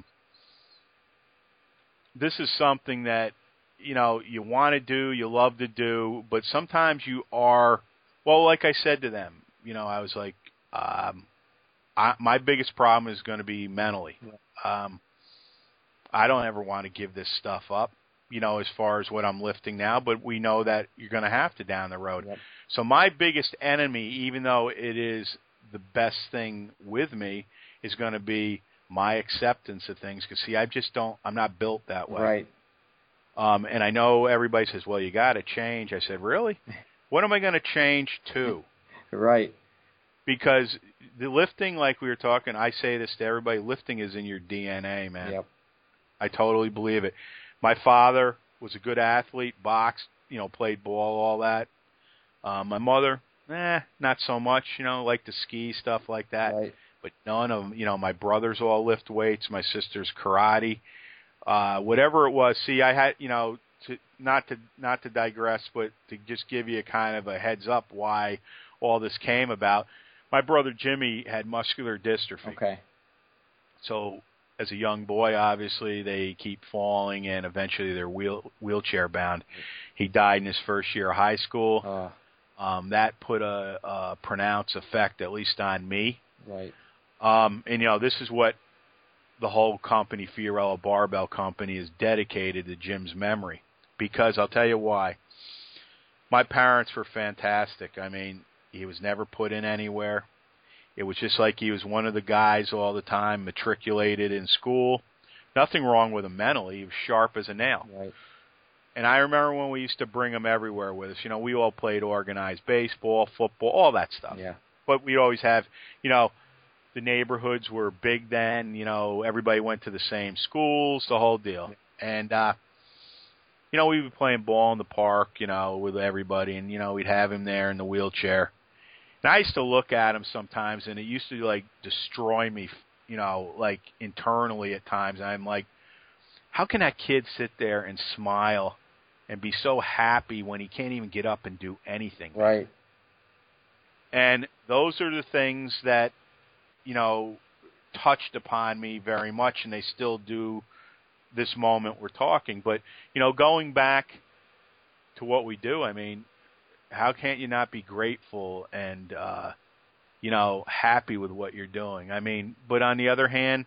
this is something that, you know, you want to do, you love to do, but sometimes you are, well, like I said to them, you know, I was like, um, I, my biggest problem is going to be mentally. Um, I don't ever want to give this stuff up, you know, as far as what I'm lifting now, but we know that you're going to have to down the road. Yep. So my biggest enemy, even though it is the best thing with me, is going to be my acceptance of things. Because, see, I just don't, I'm not built that way. Right. Um, and I know everybody says, well, you got to change. I said, really? What am I going to change to? Right. Because the lifting, like we were talking, I say this to everybody, lifting is in your D N A, man. Yep. I totally believe it. My father was a good athlete, boxed, you know, played ball, all that. Um, my mother, eh, not so much, you know, liked to ski, stuff like that. Right. But none of them, you know, my brothers all lift weights, my sister's karate, uh, whatever it was. See, I had, you know, to, not to not to digress, but to just give you a kind of a heads up why all this came about. My brother Jimmy had muscular dystrophy. Okay. So as a young boy, obviously, they keep falling, and eventually they're wheel, wheelchair bound. He died in his first year of high school. Uh, Um, that put a, a pronounced effect, at least on me. right. Um, and, you know, this is what the whole company, Fiorello Barbell Company, is dedicated to Jim's memory. Because I'll tell you why. My parents were fantastic. I mean, he was never put in anywhere. It was just like he was one of the guys all the time, matriculated in school. Nothing wrong with him mentally. He was sharp as a nail. Right. And I remember when we used to bring him everywhere with us. You know, we all played organized baseball, football, all that stuff. Yeah. But we'd always have, you know, the neighborhoods were big then. You know, everybody went to the same schools, the whole deal. And, uh, you know, we'd be playing ball in the park, you know, with everybody. And, you know, we'd have him there in the wheelchair. And I used to look at him sometimes, and it used to, like, destroy me, you know, like, internally at times. And I'm like, how can that kid sit there and smile and be so happy when he can't even get up and do anything? Right. And those are the things that, you know, touched upon me very much, and they still do this moment we're talking. But, you know, going back to what we do, I mean, how can't you not be grateful and, uh, you know, happy with what you're doing? I mean, but on the other hand,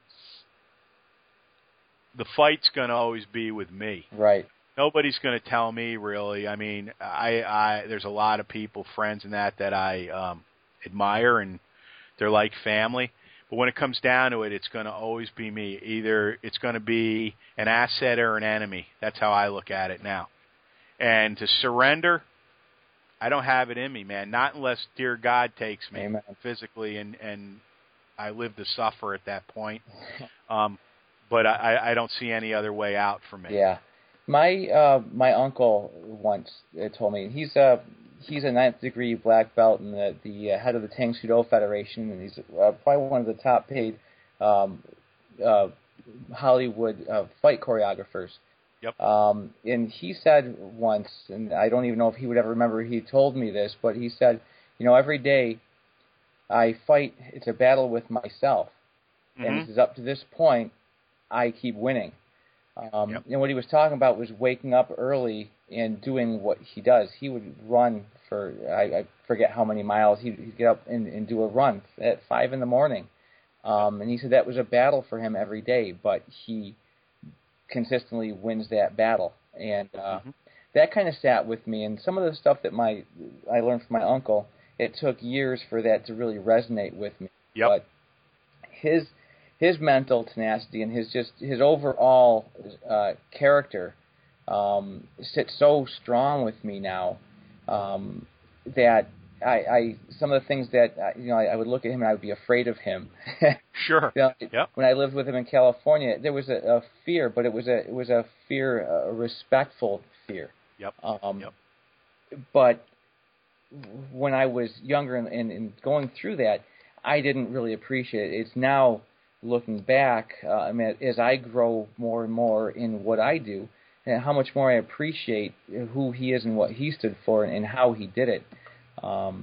the fight's going to always be with me. Right. Nobody's going to tell me, really. I mean, I, I there's a lot of people, friends and that, that I um, admire, and they're like family. But when it comes down to it, it's going to always be me. Either it's going to be an asset or an enemy. That's how I look at it now. And to surrender, I don't have it in me, man. Not unless dear God takes me Amen. physically, and, and I live to suffer at that point. Um, but I, I don't see any other way out for me. Yeah. My uh, my uncle once uh, told me he's a he's a ninth degree black belt and the the uh, head of the Tang Soo Do Federation, and he's uh, probably one of the top paid um, uh, Hollywood uh, fight choreographers. Yep. Um, and he said once, and I don't even know if he would ever remember he told me this, but he said, you know, every day I fight, it's a battle with myself, Mm-hmm. and this is up to this point, I keep winning. Um, Yep. And what he was talking about was waking up early and doing what he does. He would run for, I, I forget how many miles, he'd, he'd get up and, and do a run at five in the morning. Um, and he said that was a battle for him every day, but he consistently wins that battle. And uh, Mm-hmm. that kind of sat with me. And some of the stuff that my I learned from my uncle, it took years for that to really resonate with me. Yep. But his his mental tenacity and his just his overall uh, character um, sits so strong with me now um, that I, I some of the things that uh, you know I, I would look at him and I would be afraid of him. Sure. You know, Yep. When I lived with him in California, there was a, a fear, but it was a it was a fear, a respectful fear. Yep. Um, Yep. But when I was younger and, and, and going through that, I didn't really appreciate it. It's now looking back, uh, I mean, as I grow more and more in what I do, and how much more I appreciate who he is and what he stood for and, and how he did it. Um,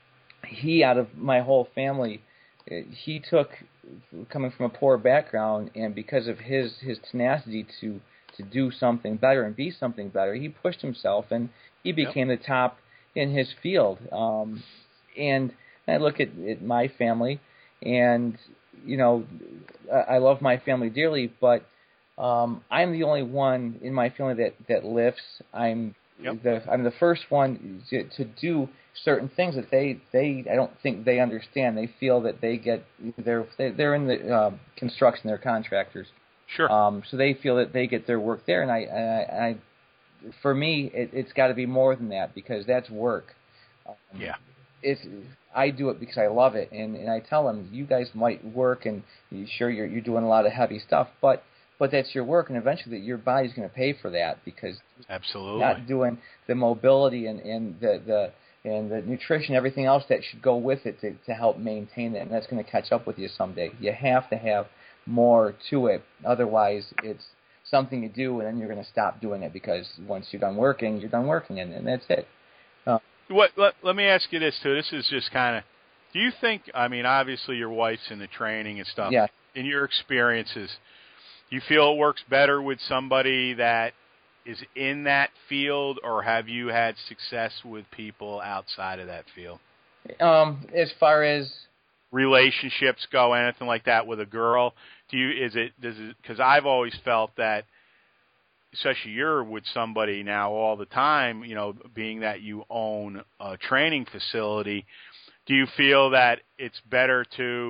he, out of my whole family, he took, coming from a poor background, and because of his, his tenacity to, to do something better and be something better, he pushed himself, and he became yep. the top in his field. Um, and I look at, at my family, and, you know, I love my family dearly, but um, I'm the only one in my family that, that lifts. I'm Yep. the I'm the first one to, to do certain things that they, they I don't think they understand. They feel that they get they're they're in the um, construction, they're contractors. Sure. Um, so they feel that they get their work there, and I, I, I for me, it, it's got to be more than that because that's work. Um, yeah. It's I do it because I love it, and, and I tell them, you guys might work, and you, sure you're you're doing a lot of heavy stuff, but but that's your work, and eventually your body's going to pay for that because absolutely you're not doing the mobility and, and the the and the nutrition, everything else that should go with it to, to help maintain it, and that's going to catch up with you someday. You have to have more to it, otherwise it's something you do, and then you're going to stop doing it because once you're done working, you're done working, and, and that's it. Uh, what? Let, let me ask you this too. This is just kind of. Do you think? I mean, obviously your wife's in the training and stuff. Yeah. In your experiences, do you feel it works better with somebody that is in that field, or have you had success with people outside of that field? Um, as far as relationships go, anything like that with a girl, do you is it does it because I've always felt that, especially you're with somebody now all the time, you know, being that you own a training facility, do you feel that it's better to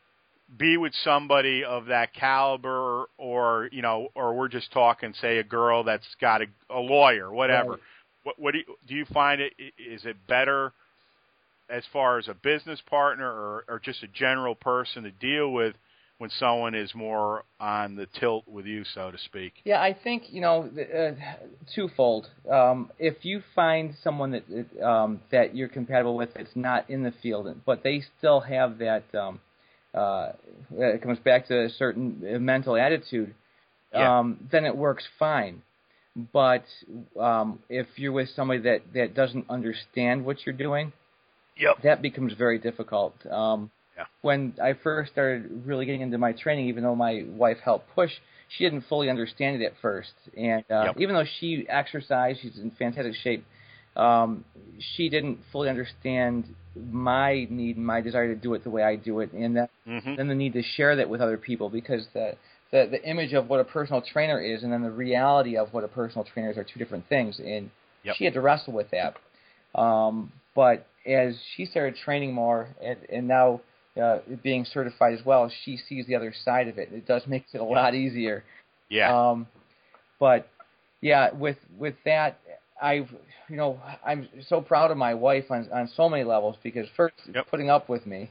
be with somebody of that caliber, or you know, or we're just talking, say, a girl that's got a, a lawyer, whatever? Right. What, what do you, do you find it? Is it better as far as a business partner, or, or just a general person to deal with when someone is more on the tilt with you, so to speak? Yeah, I think, you know, uh, twofold. Um, if you find someone that um, that you're compatible with that's not in the field, but they still have that, um, uh, it comes back to a certain mental attitude, yeah. um, then it works fine. But um, if you're with somebody that, that doesn't understand what you're doing, yep. that becomes very difficult. Um, yeah. When I first started really getting into my training, even though my wife helped push, she didn't fully understand it at first. And uh, yep. even though she exercised, she's in fantastic shape, um, she didn't fully understand my need and my desire to do it the way I do it, and that, mm-hmm. then the need to share that with other people, because the, the the image of what a personal trainer is and then the reality of what a personal trainer is are two different things, and yep. she had to wrestle with that. Um, but as she started training more and, and now uh, being certified as well, she sees the other side of it. It does make it a lot easier. Yeah. Um, but yeah, with with that, I've you know I'm so proud of my wife on on so many levels, because first yep. putting up with me.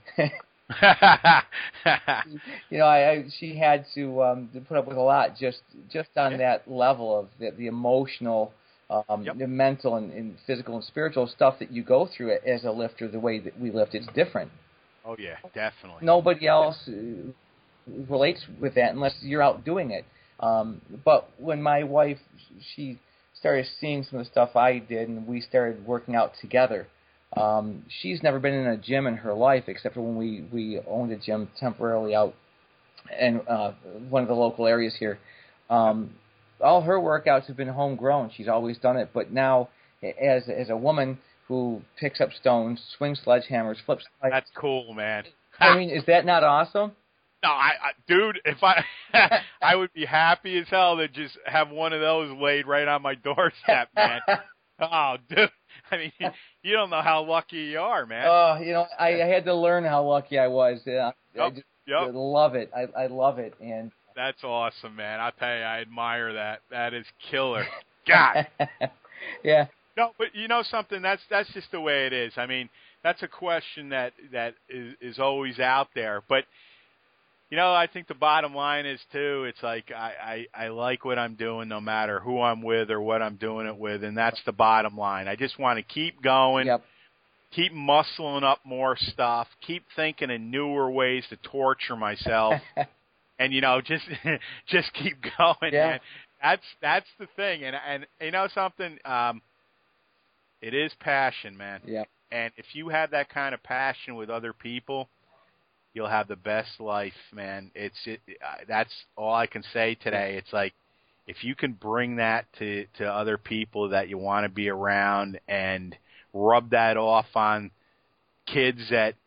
you know, I, I she had to um, to put up with a lot just just on yeah. that level of the, the emotional. Um, yep. the mental and, and physical and spiritual stuff that you go through as a lifter, the way that we lift, it's different. Oh, yeah, definitely. Nobody else uh, relates with that unless you're out doing it. Um, but when my wife, she started seeing some of the stuff I did, and we started working out together, um, she's never been in a gym in her life except for when we, we owned a gym temporarily out in uh, one of the local areas here. Um, all her workouts have been homegrown. She's always done it. But now, as as a woman who picks up stones, swings sledgehammers, flips... That's cool, man. I mean, is that not awesome? No, I, I dude, if I I would be happy as hell to just have one of those laid right on my doorstep, man. Oh, dude. I mean, you don't know how lucky you are, man. Oh, uh, you know, I, I had to learn how lucky I was. Uh, yep, I just yep. love it. I, I love it. And that's awesome, man. I tell you, I admire that. That is killer. God. Yeah. No, but you know something? That's that's just the way it is. I mean, that's a question that that is, is always out there. But you know, I think the bottom line is too. It's like I, I I like what I'm doing, no matter who I'm with or what I'm doing it with, and that's the bottom line. I just want to keep going. Yep. Keep muscling up more stuff. Keep thinking of newer ways to torture myself. And, you know, just just keep going, yeah. man. That's that's the thing. And, and you know something? Um, it is passion, man. Yeah. And if you have that kind of passion with other people, you'll have the best life, man. It's it, uh, that's all I can say today. It's like if you can bring that to, to other people that you want to be around and rub that off on kids that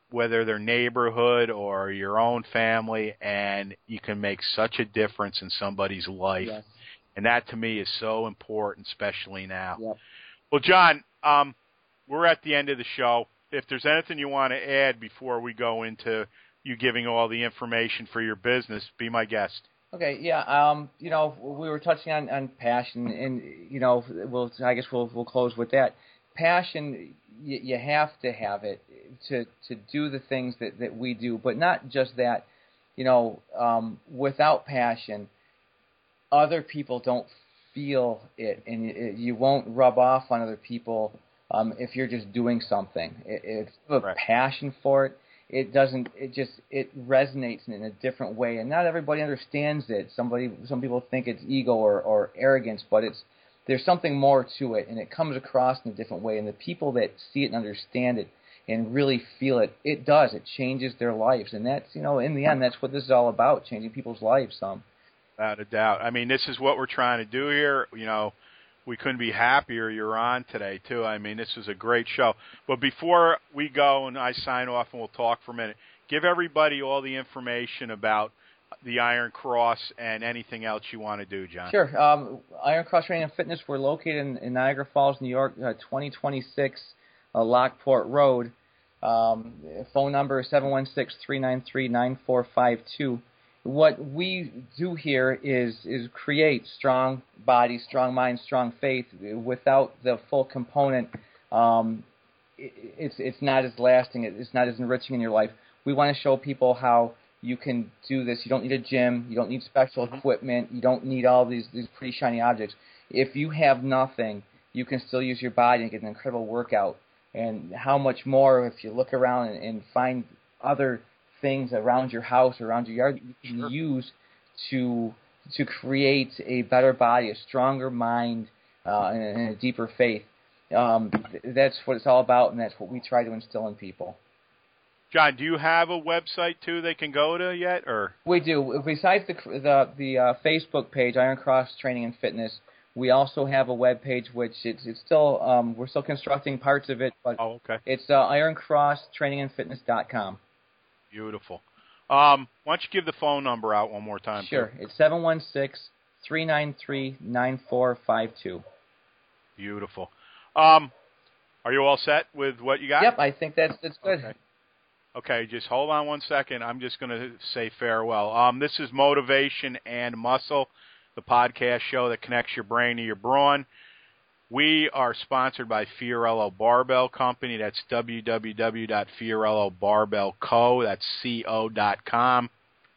whether they're neighborhood or your own family, and you can make such a difference in somebody's life. Yes. And that, to me, is so important, especially now. Yep. Well, John, um, we're at the end of the show. If there's anything you want to add before we go into you giving all the information for your business, be my guest. Okay, yeah, um, you know, we were touching on, on passion, and, you know, we'll, I guess we'll we'll close with that. Passion, you, you have to have it to, to do the things that, that we do, but not just that. You know, um, without passion, other people don't feel it, and it, you won't rub off on other people um, if you're just doing something. It, it's a right. passion for it. It doesn't. It just it resonates in a different way, and not everybody understands it. Somebody, some people think it's ego or, or arrogance, but it's there's something more to it, and it comes across in a different way. And the people that see it and understand it and really feel it, it does. It changes their lives, and that's you know in the end, that's what this is all about: changing people's lives. Some. Without a doubt. I mean, this is what we're trying to do here. You know, we couldn't be happier you're on today, too. I mean, this was a great show. But before we go and I sign off and we'll talk for a minute, give everybody all the information about the Iron Cross and anything else you want to do, John. Sure. Um, Iron Cross Training and Fitness, we're located in, in Niagara Falls, New York, uh, twenty twenty-six uh, Lockport Road. Um, phone number is seven one six, three nine three, nine four five two. What we do here is is create strong bodies, strong minds, strong faith. Without the full component, um, it, it's it's not as lasting. It's not as enriching in your life. We want to show people how you can do this. You don't need a gym. You don't need special equipment. You don't need all these these pretty shiny objects. If you have nothing, you can still use your body and get an incredible workout. And how much more if you look around and, and find other things around your house, around your yard that you can sure. use to to create a better body, a stronger mind, uh, and, and a deeper faith. Um, that's what it's all about, and that's what we try to instill in people. John, do you have a website too they can go to yet, or we do? Besides the the, the uh, Facebook page, Iron Cross Training and Fitness, we also have a web page which it's it's still um, we're still constructing parts of it, but oh, okay. It's uh, iron cross training and fitness dot com. Beautiful. Um, why don't you give the phone number out one more time? Sure. Too? It's seven one six, three nine three, nine four five two. Beautiful. Um, are you all set with what you got? Yep, I think that's that's good. Okay. Okay, just hold on one second. I'm just going to say farewell. Um, this is Motivation and Muscle, the podcast show that connects your brain to your brawn. We are sponsored by Fiorillo Barbell Company. That's w w w dot fiorillo barbell co. That's C O dot com.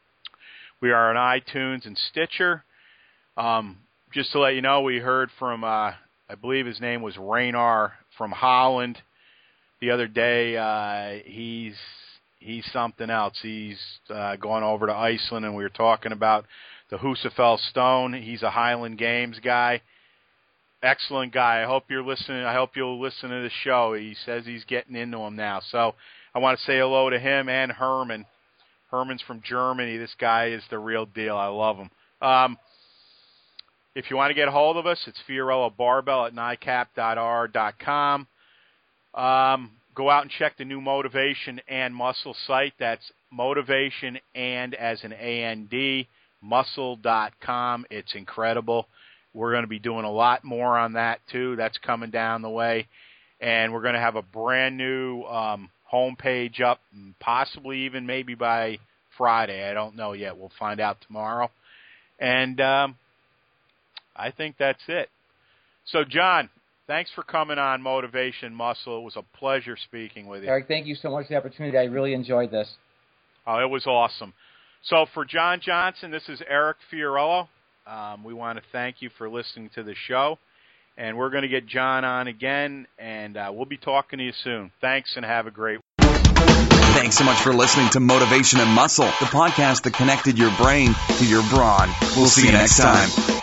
We are on iTunes and Stitcher. Um, just to let you know, we heard from, uh, I believe his name was Raynar from Holland the other day. Uh, he's he's something else. He's uh, going over to Iceland, and we were talking about the Husafell Stone. He's a Highland Games guy. Excellent guy. I hope you're listening. I hope you'll listen to the show. He says he's getting into them now. So I want to say hello to him and Herman. Herman's from Germany. This guy is the real deal. I love him. Um, if you want to get a hold of us, it's Fiorillo Barbell at N I C A P dot R dot com. Um, go out and check the new Motivation and Muscle site. That's Motivation and as an A N D, muscle dot com. It's incredible. We're going to be doing a lot more on that, too. That's coming down the way. And we're going to have a brand new um, homepage up, possibly even maybe by Friday. I don't know yet. We'll find out tomorrow. And um, I think that's it. So, John, thanks for coming on Motivation Muscle. It was a pleasure speaking with you. Eric, thank you so much for the opportunity. I really enjoyed this. Oh, it was awesome. So for John Johnson, this is Eric Fiorillo. Um, we want to thank you for listening to the show. And we're going to get John on again, and uh, we'll be talking to you soon. Thanks, and have a great week. Thanks so much for listening to Motivation and Muscle, the podcast that connected your brain to your brawn. We'll see you next time.